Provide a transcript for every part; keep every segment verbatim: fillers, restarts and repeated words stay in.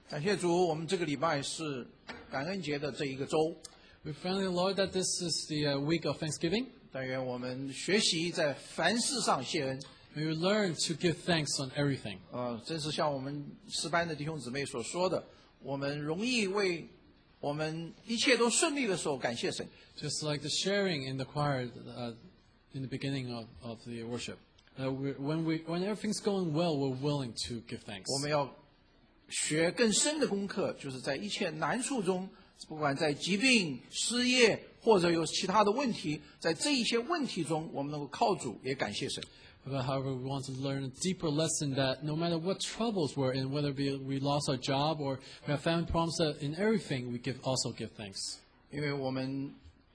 感谢主，我们这个礼拜是感恩节的这一个周。 We thank the Lord that this is the uh, week of Thanksgiving. 但愿我们学习在凡事上谢恩。 We will learn to give thanks on everything. 呃，正是像我们诗班的弟兄姊妹所说的，我们容易为我们一切都顺利的时候感谢神。 Just like the sharing in the choir uh, in the beginning of, of the worship. Uh, we're, when, we, when everything's going well, we're willing to give thanks. 我们要学更深的功课，就是在一切难处中，不管在疾病、失业或者有其他的问题，在这一些问题中，我们能够靠主，也感谢神。 But however, we want to learn a deeper lesson that no matter what troubles we're in, whether we, we lost our job or we have family problems, that in everything we give also give thanks. 因为我们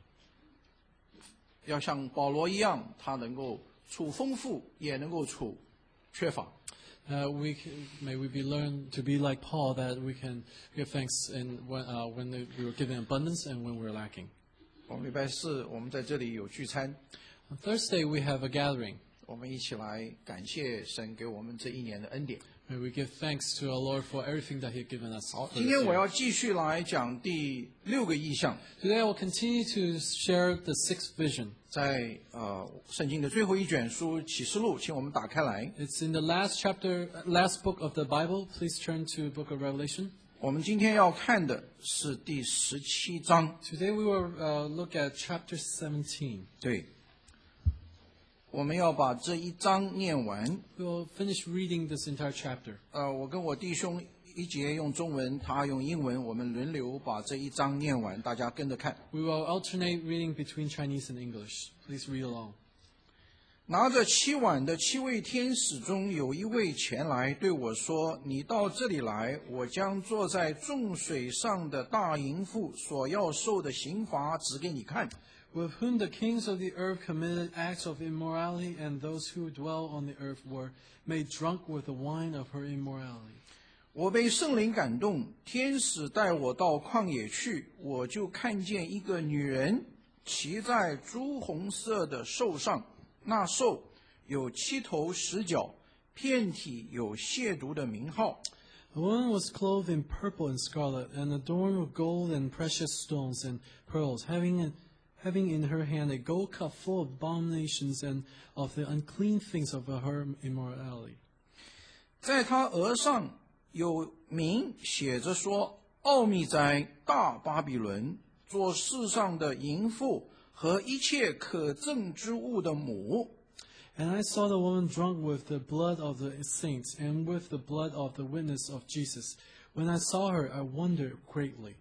要像保罗一样，他能够处丰富，也能够处缺乏。 Uh, we can, may we be learn to be like Paul, that we can give thanks in when, uh, when the, we were given abundance and when we were lacking. 我们礼拜四我们在这里有聚餐， On Thursday we have a gathering. 我们一起来感谢神给我们这一年的恩典。 May we give thanks to our Lord for everything that He has given us. 好， for 今 this 天我 year. 要继续来讲第六个意象， Today I will continue to share the sixth vision. 在呃圣经的最后一卷书启示录，请我们打开来。 It's in the last chapter, last book of the Bible. Please turn to Book of Revelation. 我们今天要看的是第十七章。 Today we will uh, look at chapter seventeen. 对，我们要把这一章念完。 We will finish reading this entire chapter. 呃，我跟我弟兄一节用中文，他用英文，我们轮流把这一章念完，大家跟着看。 We will alternate reading between Chinese and English. Please read along. 拿着七碗的七位天使中有一位前来对我说：“你到这里来，我将坐在众水上的大淫妇所要受的刑罚指给你看。” With whom the kings of the earth committed acts of immorality, and those who dwell on the earth were made drunk with the wine of her immorality. 我被圣灵感动，天使带我到旷野去，我就看见一个女人骑在朱红色的兽上，那兽有七头十脚，遍体有亵渎的名号。 The woman was clothed in purple and scarlet, and adorned with gold and precious stones and pearls, having a, having in her hand a gold cup full of abominations and of the unclean things of her immorality. 在她额上有名写着说：“奥秘哉，大巴比伦，做世上的淫妇和一切可憎之物的母。” And I saw the woman drunk with the blood of the saints and with the blood of the witness of Jesus. When I saw her, I wondered greatly.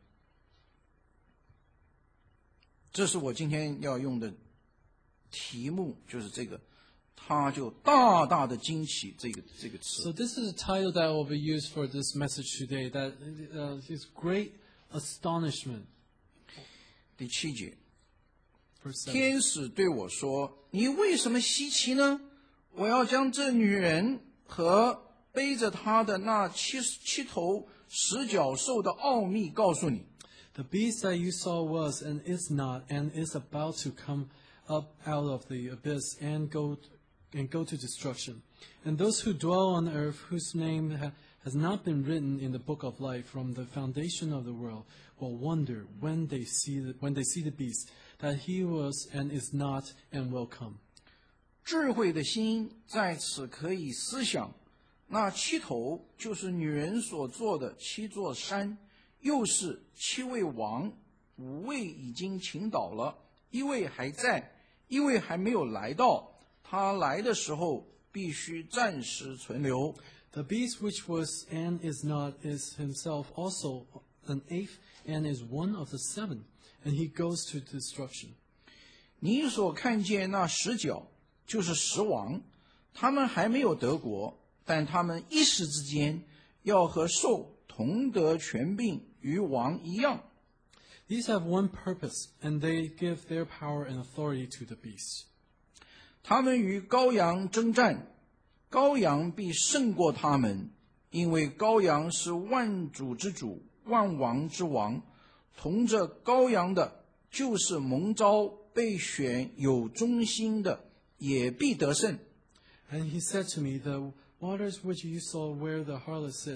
这是我今天要用的题目，就是这个，他就大大的惊奇这个这个词。 So this is a title that will be used for this message today, that uh, is great astonishment. 第七节， Verse seven. 天使对我说：“你为什么稀奇呢？我要将这女人和背着她的那七七头十角兽的奥秘告诉你。” The beast that you saw was and is not and is about to come up out of the abyss and go and go to destruction. And those who dwell on earth, whose name ha- has not been written in the book of life from the foundation of the world, will wonder when they see the, when they see the beast, that he was and is not and will come. 智慧的心在此可以思想，那七头就是女人所做的七座山，又是七位王，五位已经倾倒了，一位还在，一位还没有来到。他来的时候必须暂时存留。 The beast which was and is not is himself also an eighth and is one of the seven, and he goes to destruction. 你所看见那十角，就是十王，他们还没有得国，但他们一时之间要和兽同得权柄，与王一样。 These have one purpose, and they give their power and authority to the beast. 他们与羔羊征战，羔羊必胜过他们，因为羔羊是万主之主，万王之王。同着羔羊的，就是蒙召、被选、有忠心的，也必得胜。 And he said to me, The waters which you saw where the harlot sits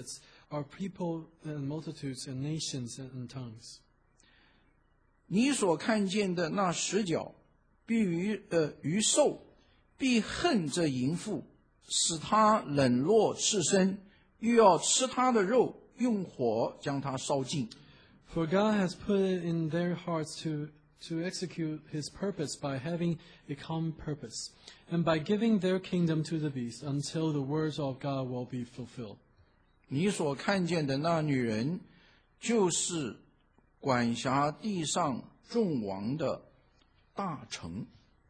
are people and multitudes and nations and, and tongues. 你所看见的那十角，必于呃于兽，必恨这淫妇，使他冷落赤身，又要吃他的肉，用火将他烧尽。 For God has put it in their hearts to, to execute his purpose by having a common purpose, and by giving their kingdom to the beast until the words of God will be fulfilled. 你所看见的那女人，就是管辖地上众王的大臣。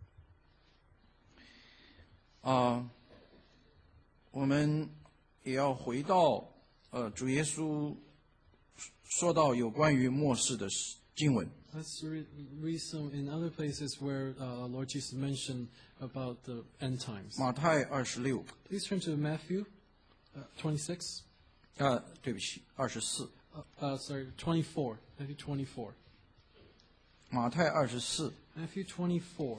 啊，我们也要回到呃主耶稣说到有关于末世的经文。 Let's read, read some in other places where uh, Lord Jesus mentioned about the end times. 马太二十六， Please turn to Matthew uh, twenty-six. 啊，对不起，二十四。 Uh, uh, sorry, twenty-four. Matthew twenty-four. 马太二十四 Matthew twenty-four.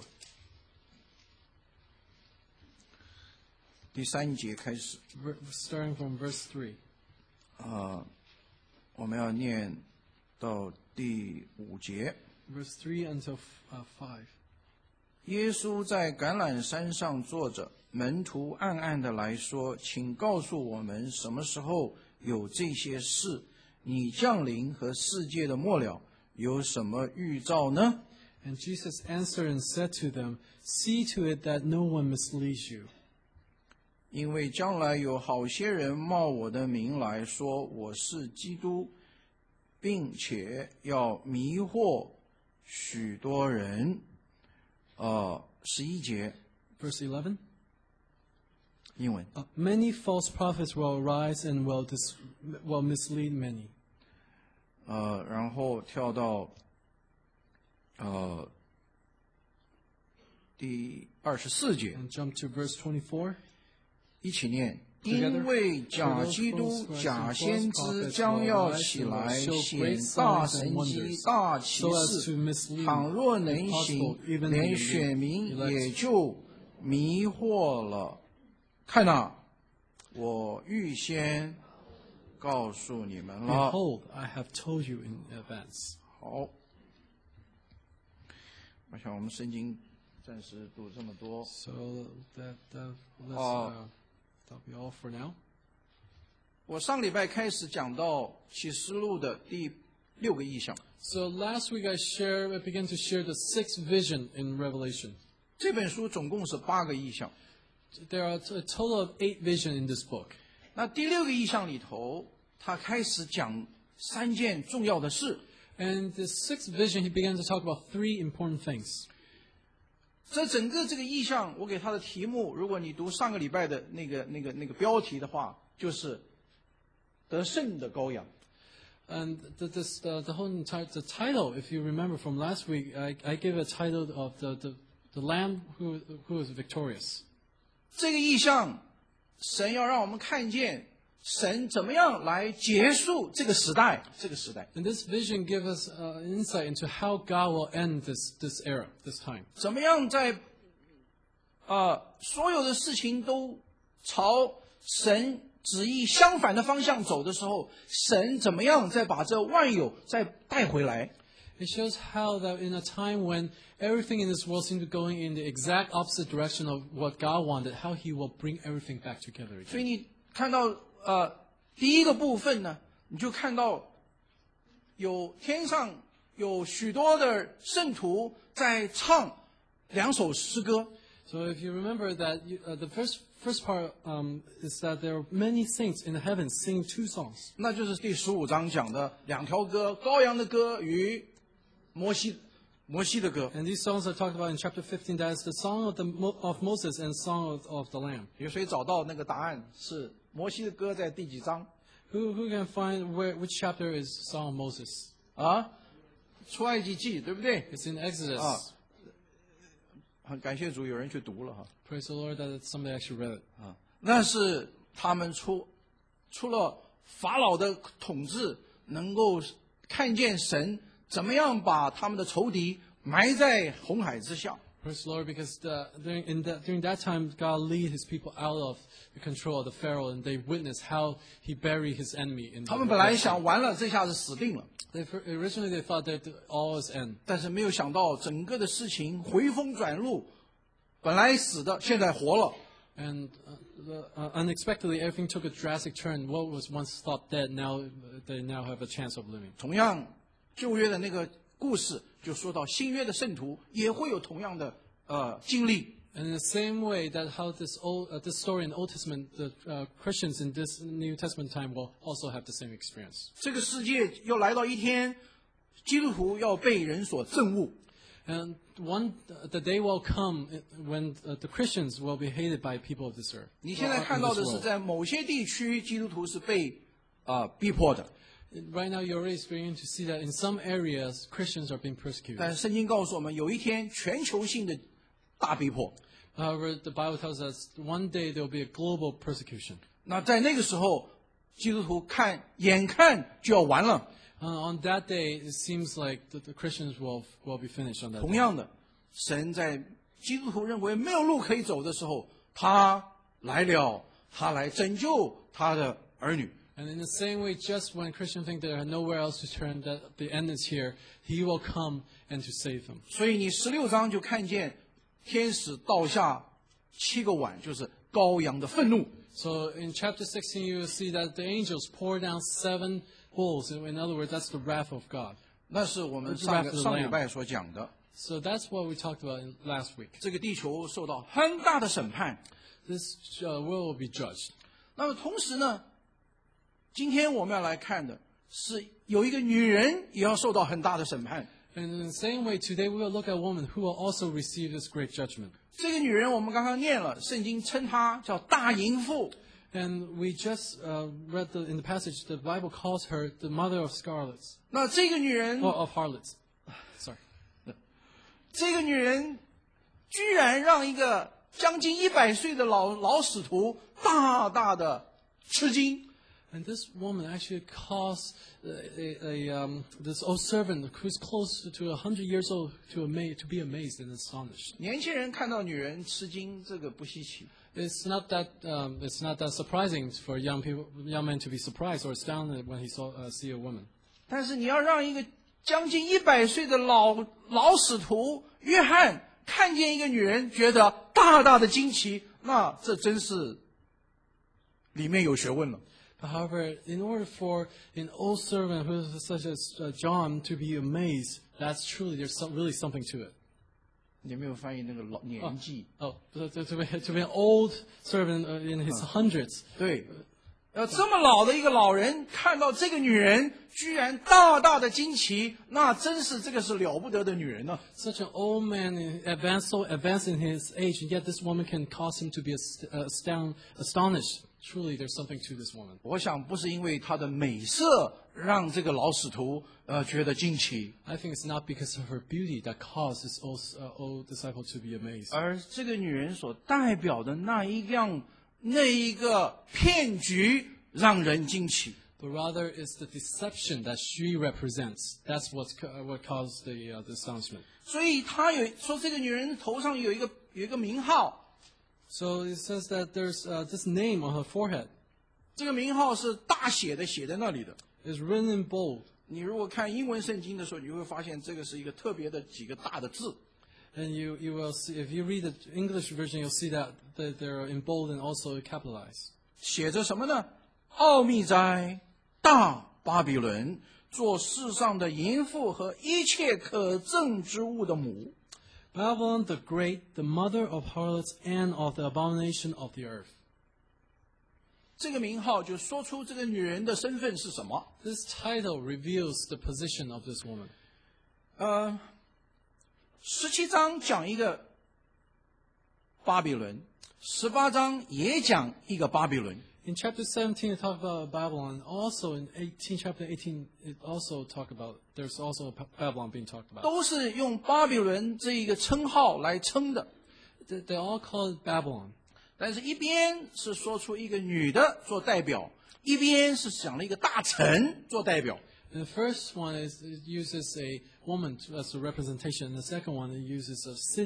第三节开始， ver- Starting from verse three. 啊，我们要念到第五节。 Verse three until uh, five. 耶稣在橄榄山上坐着，门徒暗暗的来说：“请告诉我们，什么时候有这些事？你降临和世界的末了有什么预兆呢？” And Jesus answered and said to them, See to it that no one misleads you. 因为将来有好些人冒我的名来说我是基督，并且要迷惑许多人。呃，十一节 Verse eleven. 英文。 Uh, many false prophets will arise and will, dis- will mislead many. 呃，然后跳到呃第二十四节， And jump to verse twenty-four. 一起念。 Together. 因为假基督、假先知将要起来，显大神迹、大奇事。倘若能行，连选民也就迷惑了。看哪，我预先告诉你们了。 Behold, I have told you in advance. 好，我想我们圣经暂时读这么多。 So that, that let's, Uh, uh, that'll be all for now. 我上礼拜开始讲到启示录的第六个意象。 So last week I share, I began to share the sixth vision in Revelation. 这本书总共是八个意象。 There are a total of eight visions in this book. 那第六个意象里头，他开始讲三件重要的事。 And the sixth vision, he began to talk about three important things. 这整个这个意象，我给他的题目，如果你读上个礼拜的那个那个那个标题的话，就是得胜的羔羊。 And the, this, the, the whole entire, the title, if you remember from last week, I, I gave a title of the, the, the Lamb who, who is victorious. 这个意象，神要让我们看见神怎么样来结束这个时代，这个时代。 And this vision gives us uh, insight into how God will end this, this era, this time. 怎么样在啊、呃、所有的事情都朝神旨意相反的方向走的时候，神怎么样再把这万有再带回来？ It shows how that in a time when everything in this world seemed to be going in the exact opposite direction of what God wanted, how He will bring everything back together 所以 again. 你看到呃第一个部分呢，你就看到有天上有许多的圣徒在唱两首诗歌。 So if you remember that you, uh, the first first part um, is that there are many saints in the heavens singing two songs. 那就是第十五章讲的两条歌，羔羊的歌与摩西摩西的歌。 And these songs are talked about in chapter fifteen. That is the song of, the, Mo- of Moses and song of, of the Lamb. 有谁找到那个答案？是摩西的歌在第几章？ Who, who can find where, which chapter is Song of Moses? 啊，出埃及记，对不对？ It's in Exodus. 啊，很感谢主，有人去读了哈。 Praise the Lord that somebody actually read it. 啊，那是他们出出了法老的统治，能够看见神怎么样把他们的仇敌埋在红海之下。 Praise the Lord, because the, during, in that, during that time, God lead His people out of the control of the Pharaoh, and they witnessed how He buried His enemy in the 他们本来 Red 想 Sea. 完了，这下子死定了， They, fir- originally, they thought that all was end. 但是没有想到整个的事情回风转路，本来死的现在活了。 And uh, the, uh, unexpectedly, everything took a drastic turn. What was once thought dead, now uh, they now have a chance of living. 同样，旧约的那个故事就说到新约的圣徒也会有同样的呃经历。 And in the same way that how this old, uh, this story in the Old Testament, the uh, Christians in this New Testament time will also have the same experience. 这个世界要来到一天，基督徒要被人所憎恶。 And one, the day will come when uh, the Christians will be hated by people of this earth. 你现在 uh, 看 in 到 this 的是 world. 在某些地区，基督徒是被啊、呃逼迫的。 Right now, you're already beginning to see that in some areas, Christians are being persecuted. 但是圣经告诉我们，有一天全球性的大逼迫。 However, the Bible tells us one day there will be a global persecution. 那在那个时候，基督徒看眼看就要完了。 Uh, on that day, it seems like the, the Christians will will be finished on that 同 day. 样的，神在基督徒认为没有路可以走的时候，他来了，他来拯救他的儿女。 And in the same way, just when Christians think there are nowhere else to turn, that the end is here, He will come and to save them. 所以你十六章就看见天使倒下七个碗，就是羔羊的愤怒。 So in chapter sixteen, you will see that the angels pour down seven bowls. In other words, that's the wrath of God. 那是我们 It's 上 wrath 个 of the 上礼 Lamb. 拜所讲的， So that's what we talked about in last week. 这个地球受到很大的审判。 This uh, world will be judged. 那么同时呢，今天我们要来看的是有一个女人也要受到很大的审判。 And in the same way, today we will look at a woman who will also receive this great judgment. 这个女人我们刚刚念了，圣经称她叫大淫妇。 And we just uh, read the, in the passage, the Bible calls her the mother of scarlets, 那这个女人， or of harlots. Sorry. 这个女人居然让一个将近一百岁的老老使徒大大的吃惊。 And this woman actually caused a, a, a, um, this old servant who's close to a hundred years old to, ama- to be amazed and astonished. 年轻人看到女人吃惊，这个不稀奇。 It's not that um, it's not that surprising for young people, young men to be surprised or astounded when he saw uh, see a woman. 但是你要让一个将近一百岁的老老使徒约翰看见一个女人，觉得大大的惊奇，那这真是里面有学问了。 However, in order for an old servant who is such as uh, John to be amazed, that's truly there's some, really something to it. 你有没有翻译那个老年纪？ Oh, to, to, to, be, to be an old servant uh, in his hundreds. 对，呃，这么老的一个老人看到这个女人，居然大大的惊奇，那真是这个是了不得的女人呢、 Such an old man, in- advanced, so advanced in his age, and yet this woman can cause him to be ast- uh, astound, astonished. Truly, there's something to this woman. 我想不是因为她的美色让这个老使徒呃觉得惊奇， I think it's not because of her beauty that caused this old, uh, old disciple to be amazed. 而这个女人所代表的那一样那一个骗局让人惊奇。 But rather, it's the deception that she represents. That's what's, ca- uh, what caused the, uh, the astonishment. 所以她有说这个女人头上有一个有一个名号， So it says that there's uh, this name on her forehead 这个名号是大写的写在那里的。 is written in bold. 你如果看英文圣经的时候，你会发现这个是一个特别的几个大的字。 And you, you will see, if you read the English version, you'll see that they- they're in bold and also capitalized. 写着什么呢？奥秘哉，大巴比伦，做世上的淫妇和一切可憎之物的母。 Babylon the Great, the mother of harlots and of the abomination of the earth. 这个名号就说出这个女人的身份是什么。 This title reveals the position of this woman. 呃，十七章讲一个巴比伦，十八章也讲一个巴比伦。 In chapter seventeen, it talks about Babylon. Also in eighteen, chapter eighteen, it also talk about, there's also Babylon being talked about. 都是用巴比伦这一个称号来称的， They, they all call it Babylon. 但是一边是说出一个女的做代表，一边是讲了一个大臣做代表。 And the first one is, it uses a woman to- as a representation. And the second one, it uses a city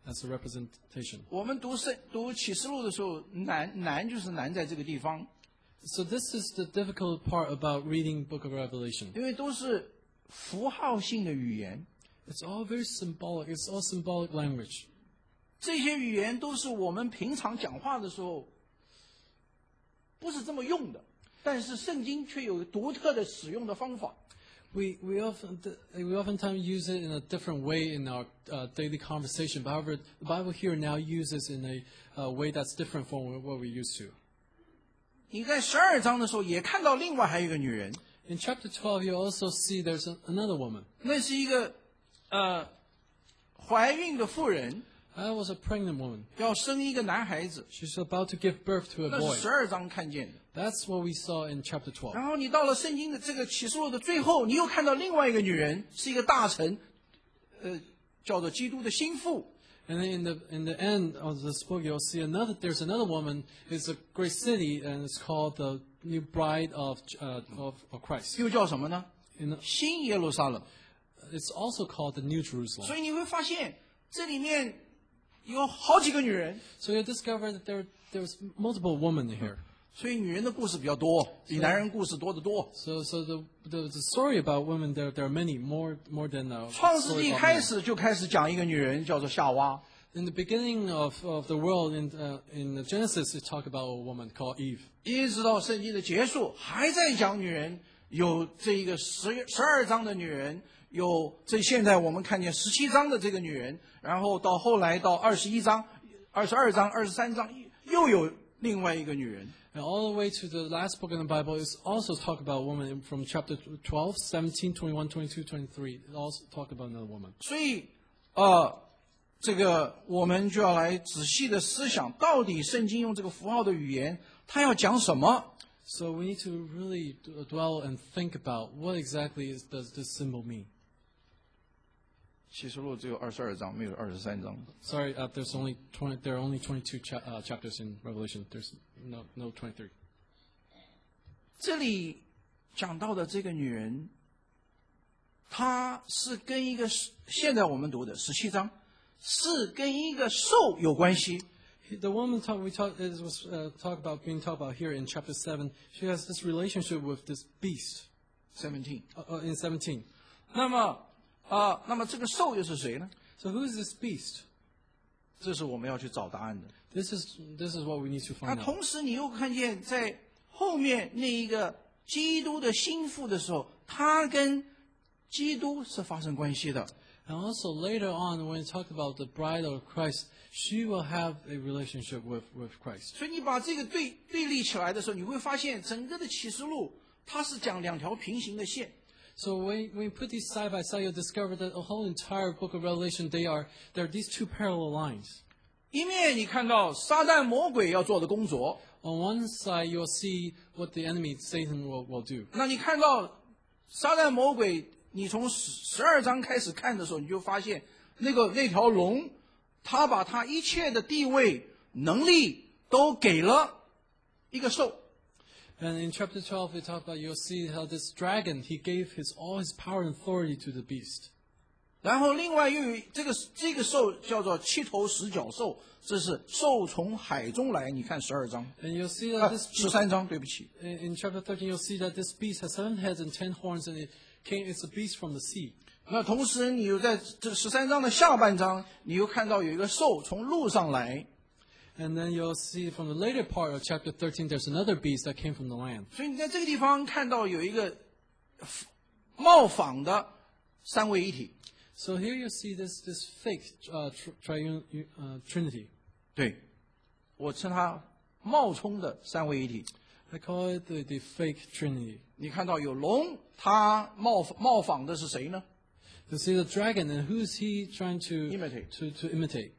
as a representation. 我们读圣读启示录的时候，难难就是难在这个地方， So this is the difficult part about reading Book of Revelation. 因为都是符号性的语言， It's all very symbolic. It's all symbolic language. 这些语言都是我们平常讲话的时候不是这么用的，但是圣经却有独特的使用的方法。 We we often we oftentimes use it in a different way in our uh, daily conversation. But however, the Bible here now uses in a uh, way that's different from what we used to. 你在十二章的时候也看到另外还有一个女人， In chapter twelve, you also see there's a, another woman. 那是一个呃怀孕的妇人， That was a pregnant woman. 要生一个男孩子， She's about to give birth to a 那 boy. 是十二章看见的。 That's what we saw in chapter twelve. 然后你到了圣经的这个启示录的最后，你又看到另外一个女人，是一个大臣，呃，叫做基督的心腹。 And then in the in the end of this book, you'll see another. There's another woman. It's a great city, and it's called the new bride of uh, of, of Christ. 又叫什么呢？ In, 新耶路撒冷。 it's also called the New Jerusalem. 所以你会发现这里面有好几个女人， So you discover that there there's multiple women here. 所以女人的故事比较多，比男人故事多得多。 So so the the, the story about women there there are many more more than uh, 创世 story 纪 about 开 men. 始就开始讲一个女人，叫做夏娃。 In the beginning of, of the world in uh, in Genesis, it talk about a woman called Eve. 一直到圣经的结束，还在讲女人，有这一个十十二章的女人，有这现在我们看见十七章的这个女人，然后到后来到二十一章、二十二章、二十三章，又有另外一个女人。 And all the way to the last book in the Bible is also talk about women from chapter twelve, seventeen, twenty-one, twenty-two, twenty-three. It also talk about another woman. 所以，呃，这个我们就要来仔细的思想，到底圣经用这个符号的语言，它要讲什么？ So we need to really d- dwell and think about what exactly is, does this symbol mean. 启示录只有二十二章，没有二十三章。 Sorry, uh, there's only twenty. There are only twenty-two cha- uh, chapters in Revelation. There's no no twenty-three. 这里讲到的这个女人，她是跟一个现在我们读的十七章，是跟一个兽有关系。 The woman talk, we talk, it was uh, talk about being talked about here in chapter seven. She has this relationship with this beast seventeen。 uh, uh, in seventeen. 那么啊、那么这个兽又是谁呢？ So who is this beast? 这是我们要去找答案的。 This is this is what we need to 那 find out. 同时，你又看见在后面那一个基督的心腹的时候，他跟基督是发生关系的。 And also later on, when we talk about the bride of Christ, she will have a relationship with, with Christ. 所以你把这个对对立起来的时候，你会发现整个的启示录它是讲两条平行的线。 So when, when you put these side by side, you'll discover that the whole entire book of Revelation, they are there are these two parallel lines. 一面你看到撒旦魔鬼要做的工作， On one side, you'll see what the enemy, Satan, will, will do. 那你看到撒旦魔鬼，你从十十二章开始看的时候，你就发现那个那条龙，他把他一切的地位、能力都给了一个兽。 And in chapter twelve, we talk about, you'll see how this dragon, he gave his all his power and authority to the beast. 然后另外又有这个这个兽叫做七头十角兽，这是兽从海中来。你看十二章， And you'll see 啊 that this 十三章，对不起。 in, in chapter thirteen, you'll see that this beast has seven heads and ten horns, and it came, it's a beast from the sea. 那同时，你又在这十三章的下半章，你又看到有一个兽从路上来。 And then you'll see from the later part of chapter thirteen, there's another beast that came from the land. 所以你在这个地方看到有一个冒仿的三位一体。 So here you see this, this fake uh, tri- triune, uh, Trinity. 对，我称它冒充的三位一体。 I call it the, the fake Trinity. 你看到有龙，它冒冒仿的是谁呢？ You see the dragon, and who's he trying to Imitate. to, to imitate?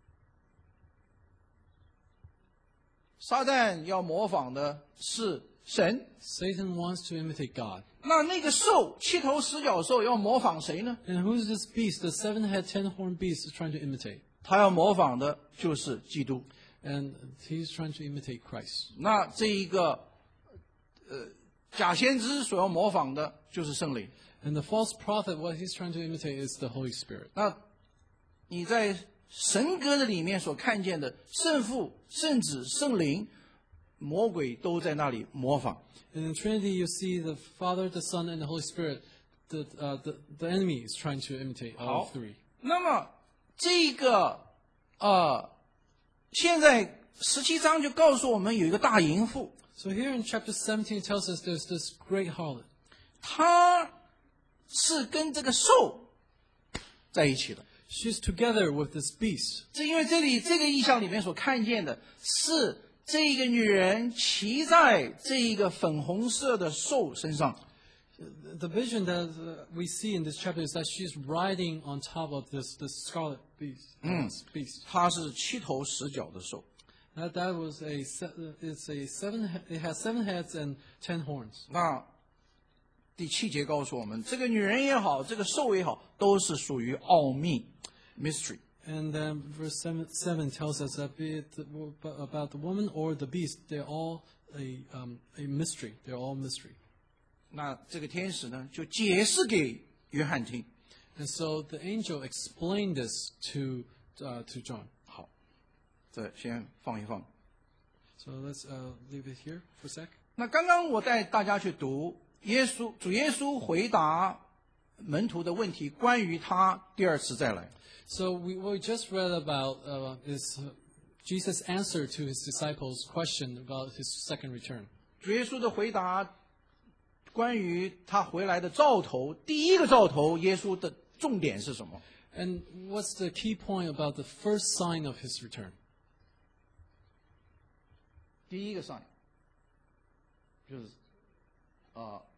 撒旦要模仿的是神。 Satan wants to imitate God. 那那个兽，七头十角兽要模仿谁呢？ And who's this beast? The seven-head, ten-horned beast is trying to imitate. 他要模仿的就是基督。 And he's trying to imitate Christ. 那这一个呃假先知所要模仿的就是圣灵。 And the false prophet, what he's trying to imitate is the Holy Spirit. 那你在神格的里面所看见的圣父、圣子、圣灵，魔鬼都在那里模仿。 And in Trinity, you see the Father, the Son, and the Holy Spirit. The, uh, the, the enemy is trying to imitate all 好 three. 那么这个呃，现在十七章就告诉我们有一个大淫妇， So here in chapter seventeen, it tells us there's this great harlot. 她是跟这个兽在一起的。 She's together with this beast. 这因为这里这个意象里面所看见的是这个女人骑在这一个粉红色的兽身上。 The vision that uh, we see in this chapter is that she's riding on top of this, this scarlet beast. uh, beast. 它是七头十角的兽。 That, that was a, se- uh, it's a seven, he- it has seven heads and ten horns. 那第七节告诉我们，这个女人也好，这个兽也好，都是属于奥秘 （mystery）。 And then verse seven, seven tells us that be it about the woman or the beast, they're all a, um, a mystery. They're all mystery. 那这个天使呢，就解释给约翰听。 And so the angel explained this to, uh, to John. 好，这先放一放。 So let's uh, leave it here for a sec. 那刚刚我带大家去读耶稣主耶稣回答门徒的问题，关于他第二次再来。 So we, we just read about uh, is uh, Jesus' answer to his disciples' question about his second return. 主耶稣的回答关于他回来的兆头，第一个兆头，耶稣的重点是什么？ And what's the key point about the first sign of his return? 第一个 sign 就是啊、呃，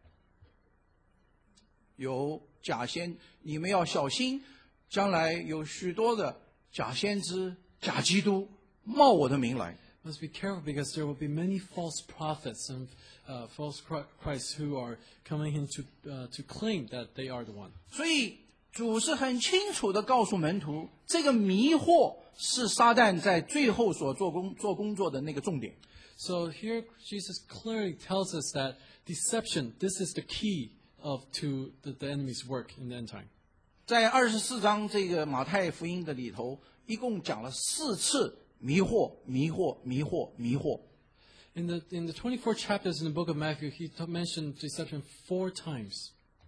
有假先，你们要小心，将来有许多的假先知、假基督冒我的名来。 Must be careful because there will be many false prophets and uh, false Christs who are coming in to uh, to claim that they are the one. 所以主是很清楚地告诉门徒，这个迷惑是撒旦在最后所做工做工作的那个重点。 So here Jesus clearly tells us that deception, this is the key of to the, the enemy's work in the end time. 在二十四章这个马太福音的里头，一共讲了四次迷惑、迷惑、迷惑、迷惑。 In the in the twenty-four chapters in the book of Matthew, he t- mentioned deception four times.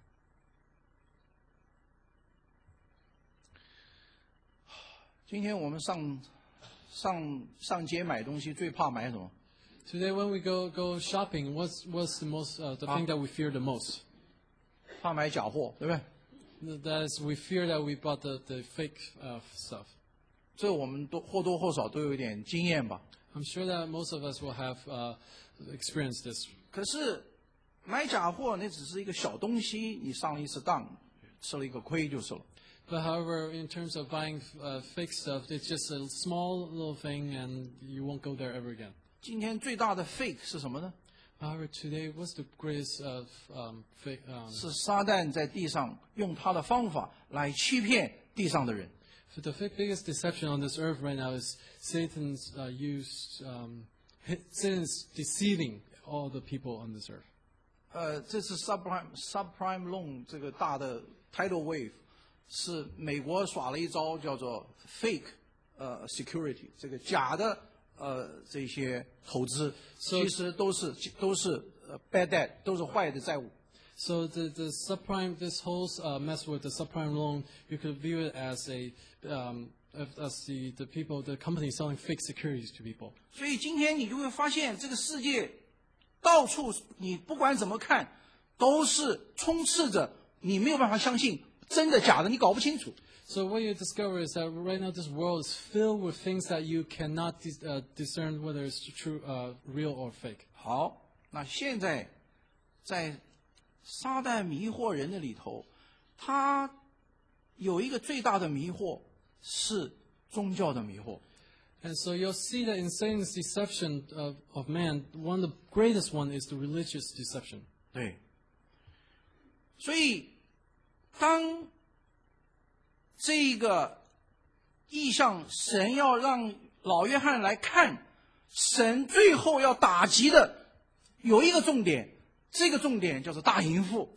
今天我们上上上街买东西，最怕买什么？ Today, when we go go shopping, what's what's the most uh, the thing that we fear the most? 怕买假货，对不对？ That is, we fear that we bought the the fake uh, stuff. 这我们都或多或少都有一点经验吧。 I'm sure that most of us will have uh, experienced this. 可是买假货那只是一个小东西，你上了一次当，吃了一个亏就是了。 But however, in terms of buying uh, fake stuff, it's just a small little thing, and you won't go there ever again. 今天最大的 fake 是什么呢？ However, today, what's the greatest of um, fake? Um, 是撒旦在地上用他的方法来欺骗地上的人。 the fi- biggest deception on this earth right now is Satan's uh, use. Um, hi- Satan's deceiving all the people on this earth. 呃，这次 subprime subprime loan 这个大的 tidal wave 是美国耍了一招叫做 fake 呃 security， 这个假的呃这些投资， So- 其实都是都是呃 bad debt， 都是坏的债务。 So the, the subprime, this whole uh, mess with the subprime loan, you could view it as a um, as the, the people, the company selling fake securities to people. 所以今天你就会发现，这个世界到处你不管怎么看，都是充斥着你没有办法相信真的假的，你搞不清楚。 So what you discover is that right now this world is filled with things that you cannot dis, uh, discern whether it's true, uh, real or fake. 好，那现在在撒旦迷惑人的里头，他有一个最大的迷惑是宗教的迷惑。 And so you'll see that in Satan's deception of, of man, one of the greatest one is the religious deception. 对，所以当这个意象，神要让老约翰来看，神最后要打击的有一个重点，这个重点叫做大淫妇。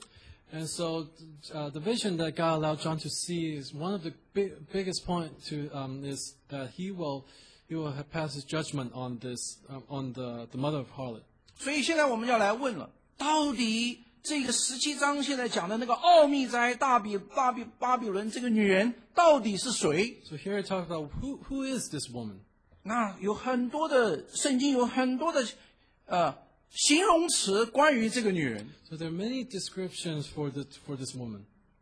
And so uh, the vision that God allowed John to see is one of the big, biggest point to um, is that he will he will have passed his judgment on this um, on the, the mother of harlot. 所以现在我们要来问了，到底这个十七章现在讲的那个奥秘斋大比巴比巴比伦这个女人到底是谁？ So here I talk about who who is this woman? 那有很多的圣经有很多的呃形容词关于这个女人。 So there are many descriptions for the for this woman.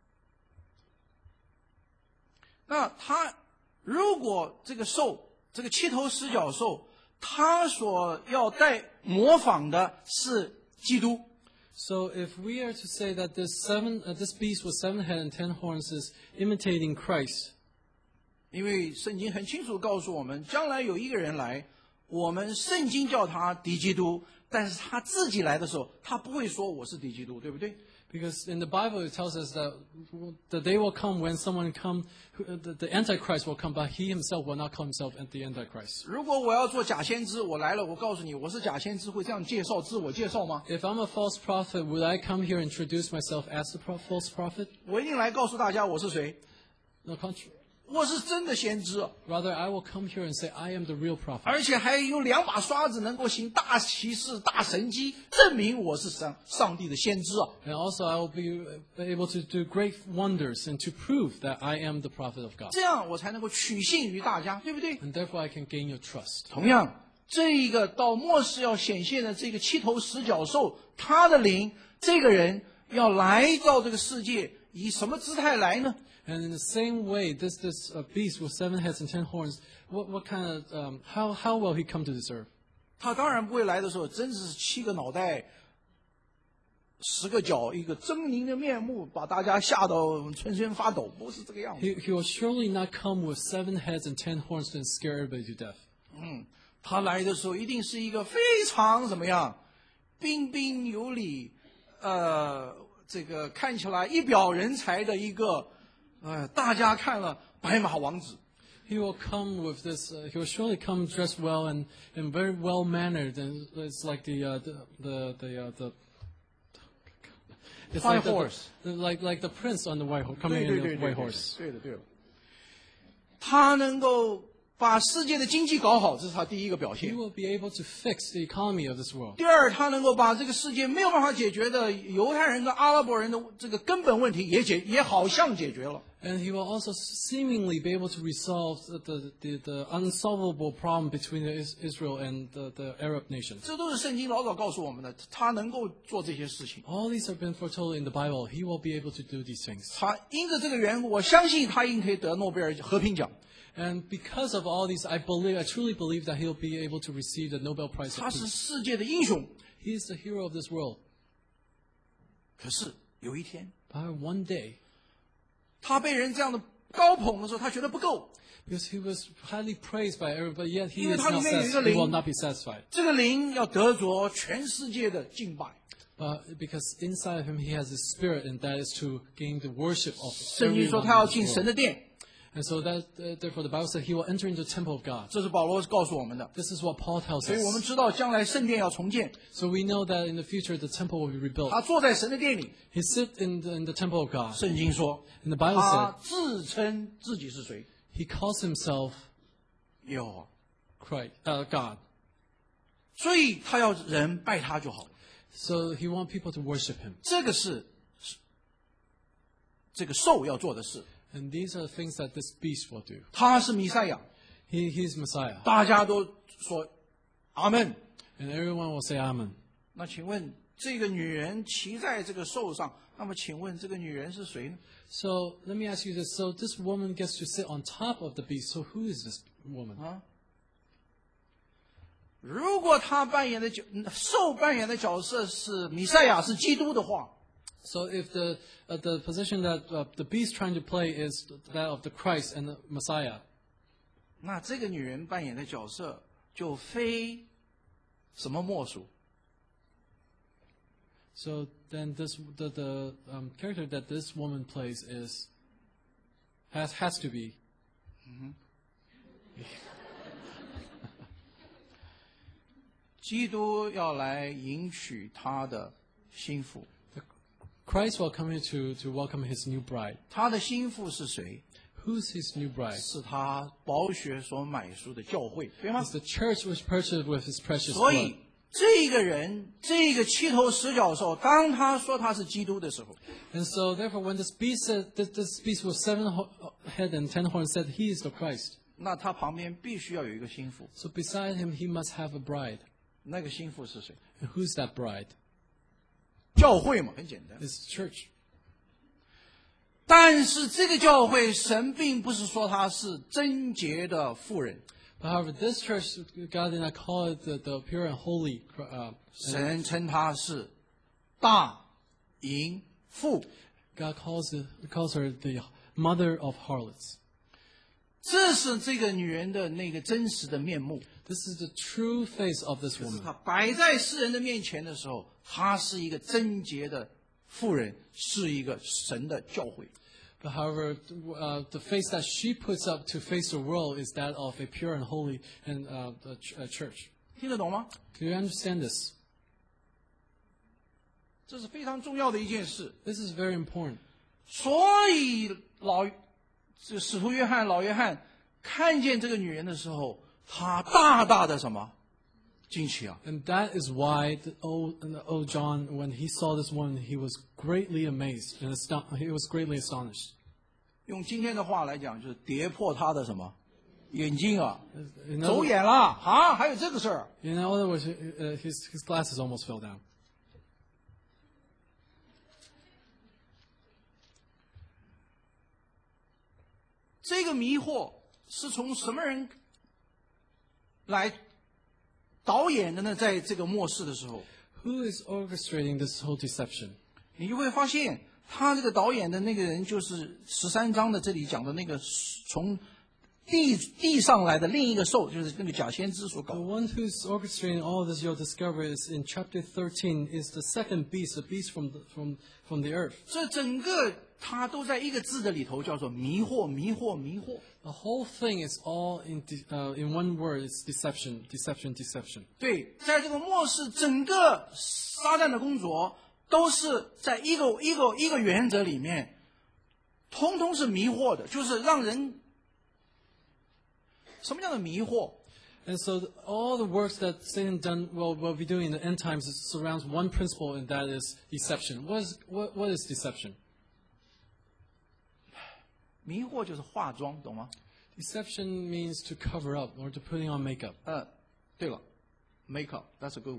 那她如果这个兽，这个七头十角兽，它所要带模仿的是基督。 So if we are to say that this seven uh, this beast with seven heads and ten horns is imitating Christ, 因为圣经很清楚告诉我们，将来有一个人来，我们圣经叫他敌基督，但是他自己来的时候，他不会说我是敌基督，对不对？ because in the Bible it tells us that the day will come when someone come, who- the, the Antichrist will come, but he himself will not call himself the Antichrist. 如果我要做假先知，我来了，我告诉你我是假先知，会这样介绍自我介绍吗？ If I'm a false prophet, would I come here and introduce myself as a pro- false prophet? 我一定来告诉大家我是谁， No, contrary. 我是真的先知， Rather, I will come here and say, I am the real prophet. 而且还有两把刷子能够行大奇事、大神迹，证明我是上上帝的先知啊！ And also, I will be able to do great wonders and to prove that I am the prophet of God. 这样我才能够取信于大家，对不对？ And therefore, I can gain your trust. 同样，这一个到末世要显现的这个七头十角兽，他的灵，这个人要来到这个世界，以什么姿态来呢？ And in the same way, this this uh, beast with seven heads and ten horns, what what kind of um, how how will he come to this earth? 他当然不会来的时候，真是七个脑袋、十个脚，一个狰狞的面目，把大家吓得浑身发抖，不是这个样子。 He he will surely not come with seven heads and ten horns and scare everybody to death. 嗯，他来的时候一定是一个非常怎么样，彬彬有礼，呃，这个看起来一表人才的一个，呃，大家看了白马王子。 He will come with this. Uh, he will surely come dressed well and, and very well mannered, and it's like the uh, the the the, uh, the it's White like the- horse. the- like like the prince on the white horse coming 对对 in 对 the 对 white 对 horse. 对的对的。他能够把世界的经济搞好，这是他第一个表 He 现。 will be able to fix the economy of this world. 第二，他能够把这个世界没有办法解决的犹太人跟阿拉伯人的这个根本问题也解也好像解决了。 And he will also seemingly be able to resolve the, the, the, the unsolvable problem between the Is- Israel and the, the Arab nations. 这都是圣经老早告诉我们的，他能够做这些事情。 All these have been foretold in the Bible. He will be able to do these things. 他因着这个缘故，我相信他一定可以得诺贝尔和平奖。 And because of all these, I believe, I truly believe that he'll be able to receive the Nobel Prize 他 of 是 Peace. 世界的英雄。 He is the hero of this world. 可是有一天， But one day, 他被人这样的高捧的时候，他觉得不够。 because he was highly praised by everybody, yet he 因为 is 他里 not 面有一个 satisfied. He will 灵。 not be satisfied. 这个灵要得着全世界的敬拜。 But because inside of him, he has this spirit, and that is to gain the worship of 圣经说 everyone 他要 in 进 this 神 world. 的殿， And so that, uh, therefore, the Bible said he will enter into the temple of God. 这是保罗告诉我们的。 This is what Paul tells 所以我们 us. 知道将来圣殿要重建， So we know that in the future, the temple will be rebuilt. 他坐在神的殿里。 He sit in the, in the temple of God. 圣经说， And the Bible 他 said 自称自己是谁？ he calls himself 耶和华。 Christ, uh, God. 所以他要人拜他就好了。 So he wants people to worship him. 这个是这个兽要做的事。 And these are the things that this beast will do. 他是弥赛亚， He, he's Messiah. 大家都说阿门。 And everyone will say Amen. 那请问这个女人骑在这个兽上，那么请问这个女人是谁呢？ So let me ask you this. So this woman gets to sit on top of the beast. So who is this woman? 啊，如果她扮演的角兽扮演的角色是弥赛亚，是基督的话， So if the uh, the position that uh, the beast trying to play is that of the Christ and the Messiah, 那这个女人扮演的角色就非什么莫属。 so then this the the um, character that this woman plays is has has to be 基督要来迎娶他的心腹， Christ will come here to, to welcome his new bride. 他的心腹是谁？ Who's his new bride? 是他宝血所买赎的教会，对吗？ It's the church which purchased with his precious 所 blood. 以这个人，这个七头十角兽，当他说他是基督的时候， And so, therefore, when this beast said, this, this beast with seven ho- head and ten horns said he is the Christ, 那他旁边必须要有一个心腹。 so beside him he must have a bride. 那个心腹是谁？ And who's that bride? 教会嘛，很简单。 It's the church. 但是这个教会，神并不是说他是贞洁的妇人， But however, this church, God did not call it the, the pure and holy. Uh, 神称他是大淫妇。 God calls, it, calls her the mother of harlots. 这是这个女人的那个真实的面目。 This is the true face of this 可是 woman. 她摆在世人的面前的时候，她是一个贞洁的妇人，是一个神的教会。 But however, uh, the face that she puts up to face the world is that of a pure and holy and uh, the ch- uh, church. 听得懂吗？ Do you understand this? 这是非常重要的一件事。 This is very important. 所以老这使徒约翰老约翰看见这个女人的时候，他大大的什么惊奇啊！ And that is why the old, the old John, when he saw this woman, he was greatly amazed and aston- he was greatly astonished. 用今天的话来讲，就是跌破他的什么眼睛啊， In 走 other, 眼了啊！还有这个事儿。 in other words, uh, his, his glasses almost fell down. 这个迷惑是从什么人来导演的呢？在这个末世的时候， Who is orchestrating this whole deception? 你就会发现，他这个导演的那个人就是十三章的这里讲的那个从地地上来的另一个兽，就是那个假先知所搞 The 的。 one who's orchestrating all of this you'll discover is in chapter thirteen is the second beast, the beast from the, from, from the earth. 这整个它都在一个字的里头，叫做迷惑，迷惑，迷惑。 The whole thing is all in, de- uh, in one word. It's deception, deception, deception. 对，在这个末世，整个撒旦的工作都是在一个一个一个原则里面，通通是迷惑的，就是让人。什么叫做迷惑？ And so the, all the works that Satan done will, will be doing in the end times is, surrounds one principle, and that is deception. What is, what, what is deception? 迷惑就是化妆，懂吗？ Deception means to cover up or to putting on makeup. 呃，对了 ，makeup，that's a good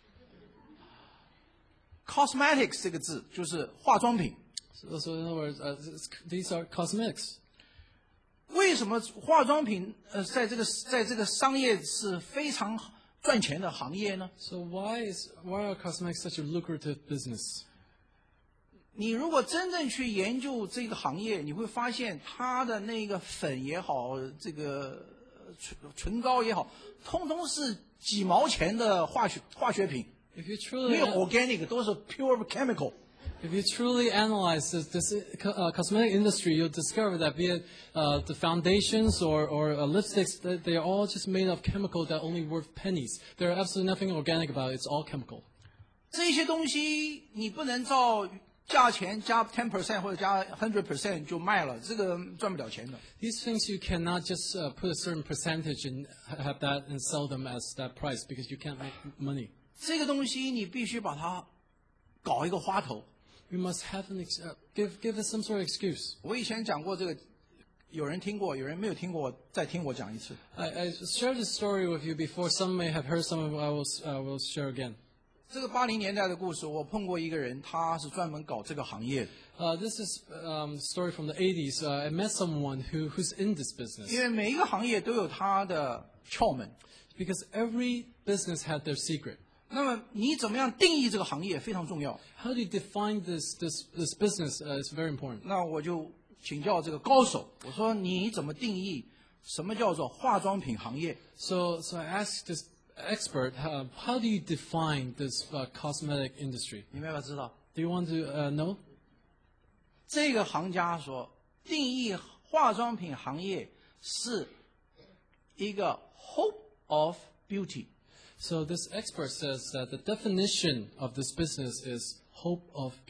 word。cosmetics 这个字就是化妆品。 So, so in other words, uh, it's, these are cosmetics. 为什么化妆品呃在这个在这个商业是非常赚钱的行业呢？ So why is why are cosmetics such a lucrative business? 你如果真正去研究这个行业，你会发现它的那个粉也好，这个唇唇膏也好，通通是几毛钱的化学化学品， If you 没 truly 有 organic， 都是 pure chemical。 if you truly analyze this, this uh, cosmetic industry, you'll discover that be it uh, the foundations or or uh, lipsticks, that they are all just made of chemical that only worth pennies. There are absolutely nothing organic about it. It's all chemical. 这些东西你不能照价钱加 ten percent 或者加 hundred percent 就卖了，这个赚不了钱的。 These things you cannot just uh, put a certain percentage and ha- have that and sell them as that price because you can't make money. 这个东西你必须把它搞一个花头。 We must have an ex- uh, give give us some sort of excuse. 我以前讲过这个，有人听过，有人没有听过，再听我讲一次。 I, I shared this story with you before. Some may have heard. Some of I will uh, will share again. 这个八零年代的故事，我碰过一个人，他是专门搞这个行业的。 Uh, this is um, a story from the eighties. Uh, I met someone who who's in this 因 business 为每一个行业都有它的窍门。 because every business had their secret. 那么你怎么样定义这个行业非常重要。 How do you define this this this business? Uh, it's very important. 那我就请教这个高手，我说你怎么定义什么叫做化妆品行业？ So so I asked this expert, uh, how do you define this uh, cosmetic industry? 你们要不要知道？ Do you want to uh, know? 这个行家说，定义化妆品行业是一个 hope of beauty。 So this expert says that the definition of this business is hope of beauty.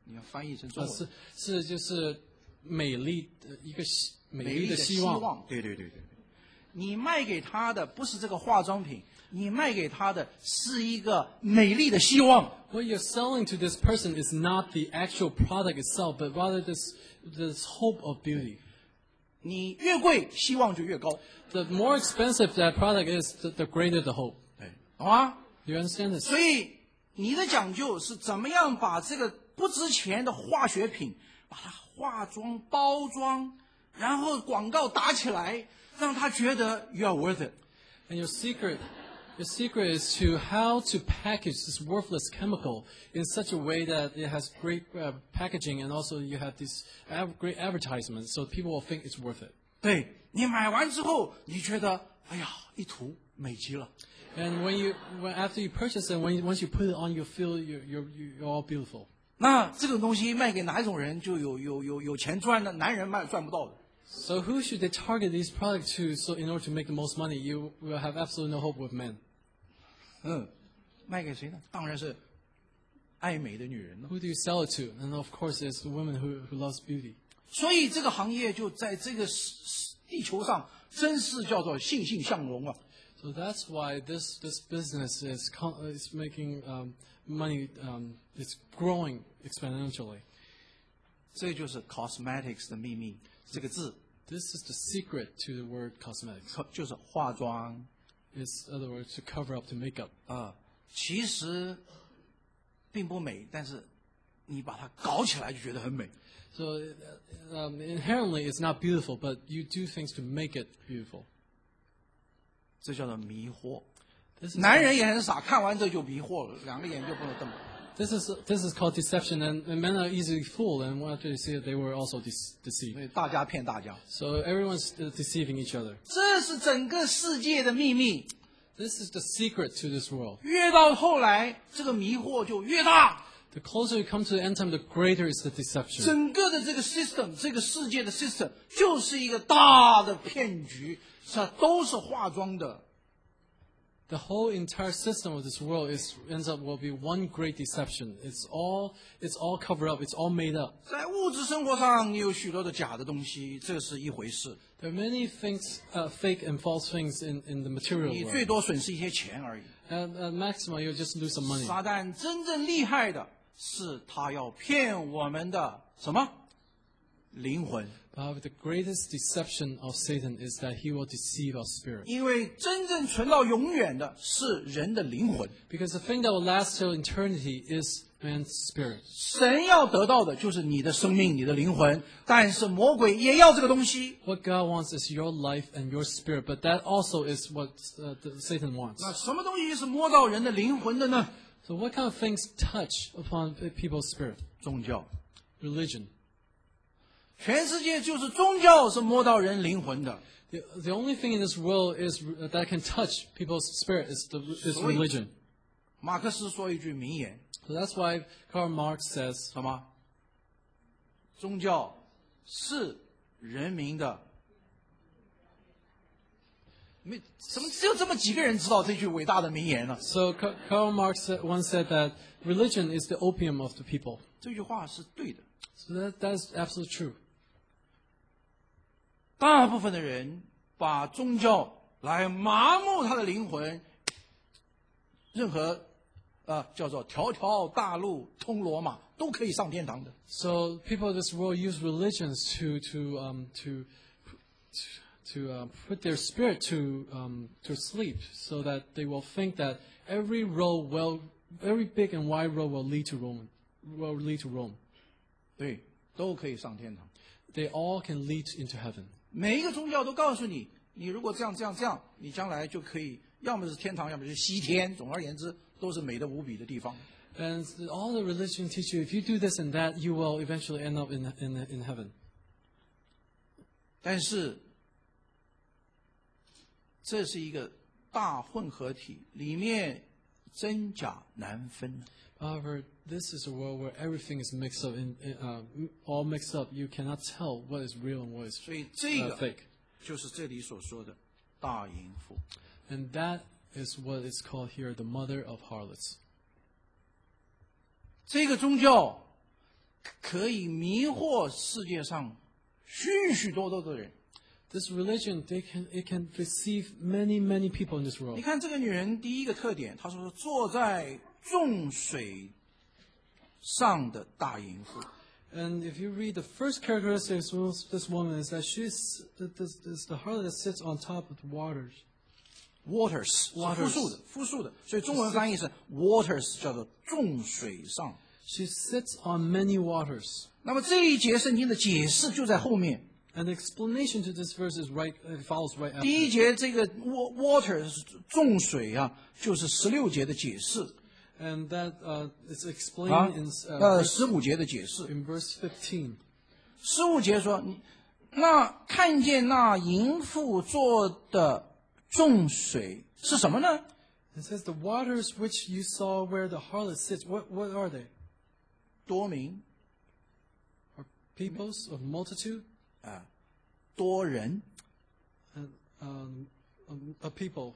你要翻译成中呃， 文。 是是就是美丽的一个希美丽美丽的的希望。 希望，对对对对，你卖给他的不是这个化妆品，你卖给他的是一个美丽的希望。 What you're selling to this person is not the actual product itself, but rather this this hope of beauty. 你越贵，希望就越高， The more expensive that product is, the, the greater the hope. 对，好吗？ Do you understand this? 所以你的讲究是怎么样把这个不值钱的化学品，把它化妆包装，然后广告打起来，让他觉得 you are worth it。 And your secret, your secret is to how to package this worthless chemical in such a way that it has great uh, packaging, and also you have this av- great advertisement, so people will think it's worth it. 对，你买完之后，你觉得哎呀，一涂美极了。 And when you, when, after you purchase it, when you, once you put it on, you feel you're, you're, you're all beautiful. 那这种东西卖给哪种人就有有有有钱赚的，男人卖赚不到的。 So who should they target these products to? So in order to make the most money, you will have absolutely no hope with men. 嗯，卖给谁呢？当然是爱美的女人了。 Who do you sell it to? And of course, it's the woman who, who loves beauty. 所以这个行业就在这个世世地球上，真是叫做欣欣向荣啊！ So that's why this, this business is con- is making um, money. Um, it's growing exponentially. 这就是 cosmetics 的秘密，这个字 This is the secret to the word cosmetics. 可就是化妆 It's, in other words, to cover up, to make up. 啊、其实并不美，但是你把它搞起来就觉得很美。 So uh, um, inherently, it's not beautiful, but you do things to make it beautiful. 这叫做迷惑。 This is 男人也很傻，看完这就迷惑了，两个眼就不能瞪。 This is this is called deception, and, and men are easily fooled. And after they see it, they were also de- 所 deceived. 以大家骗大家， So everyone's uh, deceiving each other. 这是整个世界的秘密。 This is the secret to this world. 越到后来，这个迷惑就越大。 The closer you come to the end time, the greater is the deception. 整个的这个 system， 这个世界的 system 就是一个大的骗局，是都是化妆的。 The whole entire system of this world is ends up will be one great deception. It's all it's all covered up. It's all made up. 在物质生活上，你有许多的假的东西，这是一回事。 There are many things, uh, fake and false things in, in the material 你最 world. 多损失一些钱而已。 At, at maximum, you'll just lose some money. 撒旦真正厉害的是，他要骗我们的什么灵魂？ However, the greatest deception of Satan is that he will deceive our spirit. 因为真正存到永远的是人的灵魂， Because the thing that will last till eternity is man's spirit. 神要得到的就是你的生命、你的灵魂，但是魔鬼也要这个东西。 What God wants is your life and your spirit, but that also is what uh, the, Satan wants. 那什么东西是摸到人的灵魂的呢？ So what kind of things touch upon people's spirit? 宗教， Religion. 全世界就是宗教是摸到人灵魂的。 The, the only thing in this world is uh, that can touch people's spirit is the is Sorry. religion. 马克思说一句名言， So that's why Karl Marx says 什么？宗教是人民的。没，怎么只有这么几个人知道这句伟大的名言呢？ so. Ka- Karl Marx said- once said that religion is the opium of the people. 这句话是对的。 So that that is absolutely true. 大部分的人把宗教来麻木他的灵魂，任何啊、叫做条条大路通罗马都可以上天堂的。 So people of this world use religions to to um, to to uh, put their spirit to um, to sleep, so that they will think that every road will, every big and wide road will lead to Rome, will lead to Rome. 对，都可以上天堂。 They all can lead into heaven. 每一个宗教都告诉你，你如果这样这样这样，你将来就可以，要么是天堂，要么就是西天。总而言之，都是美的无比的地方。 And all the religion teach you, if you do this and that, you will eventually end up in in in heaven. 但是，这是一个大混合体，里面真假难分。 However, this is a world where everything is mixed up, in, in, uh, all mixed up. You cannot tell what is real and what is 所以这 uh, 个 fake. 就是这里所说的大淫妇。 And that is what is called here the mother of harlots. 这个宗教可以迷惑世界上许许多多的人。 This religion, they can, it can deceive many, many people in this 你 world. 看这个女人第一个特点，她说坐在众水上的大淫妇。 And if you read the first characteristics of this woman is that she's that this, this the harlot that sits on top of the waters. waters 是 Waters 复数的，复数的，所以中文翻译是 waters 叫做众水上。 She sits on many waters. 那么这一节圣经的解释就在后面。 And the explanation to this verse is right, it follows right after. 第一节这个 wa- water 众水啊，就是十六节的解释 And that uh, is 啊 explained，in 呃 uh, 十五节的解释。 in verse fifteen. 十五节说，你那看见那淫妇做的众水是什么呢？ It says the waters which you saw where the harlot sits. What what are they? 多民 Are peoples of multitude? 啊，多人， And, um, um, a people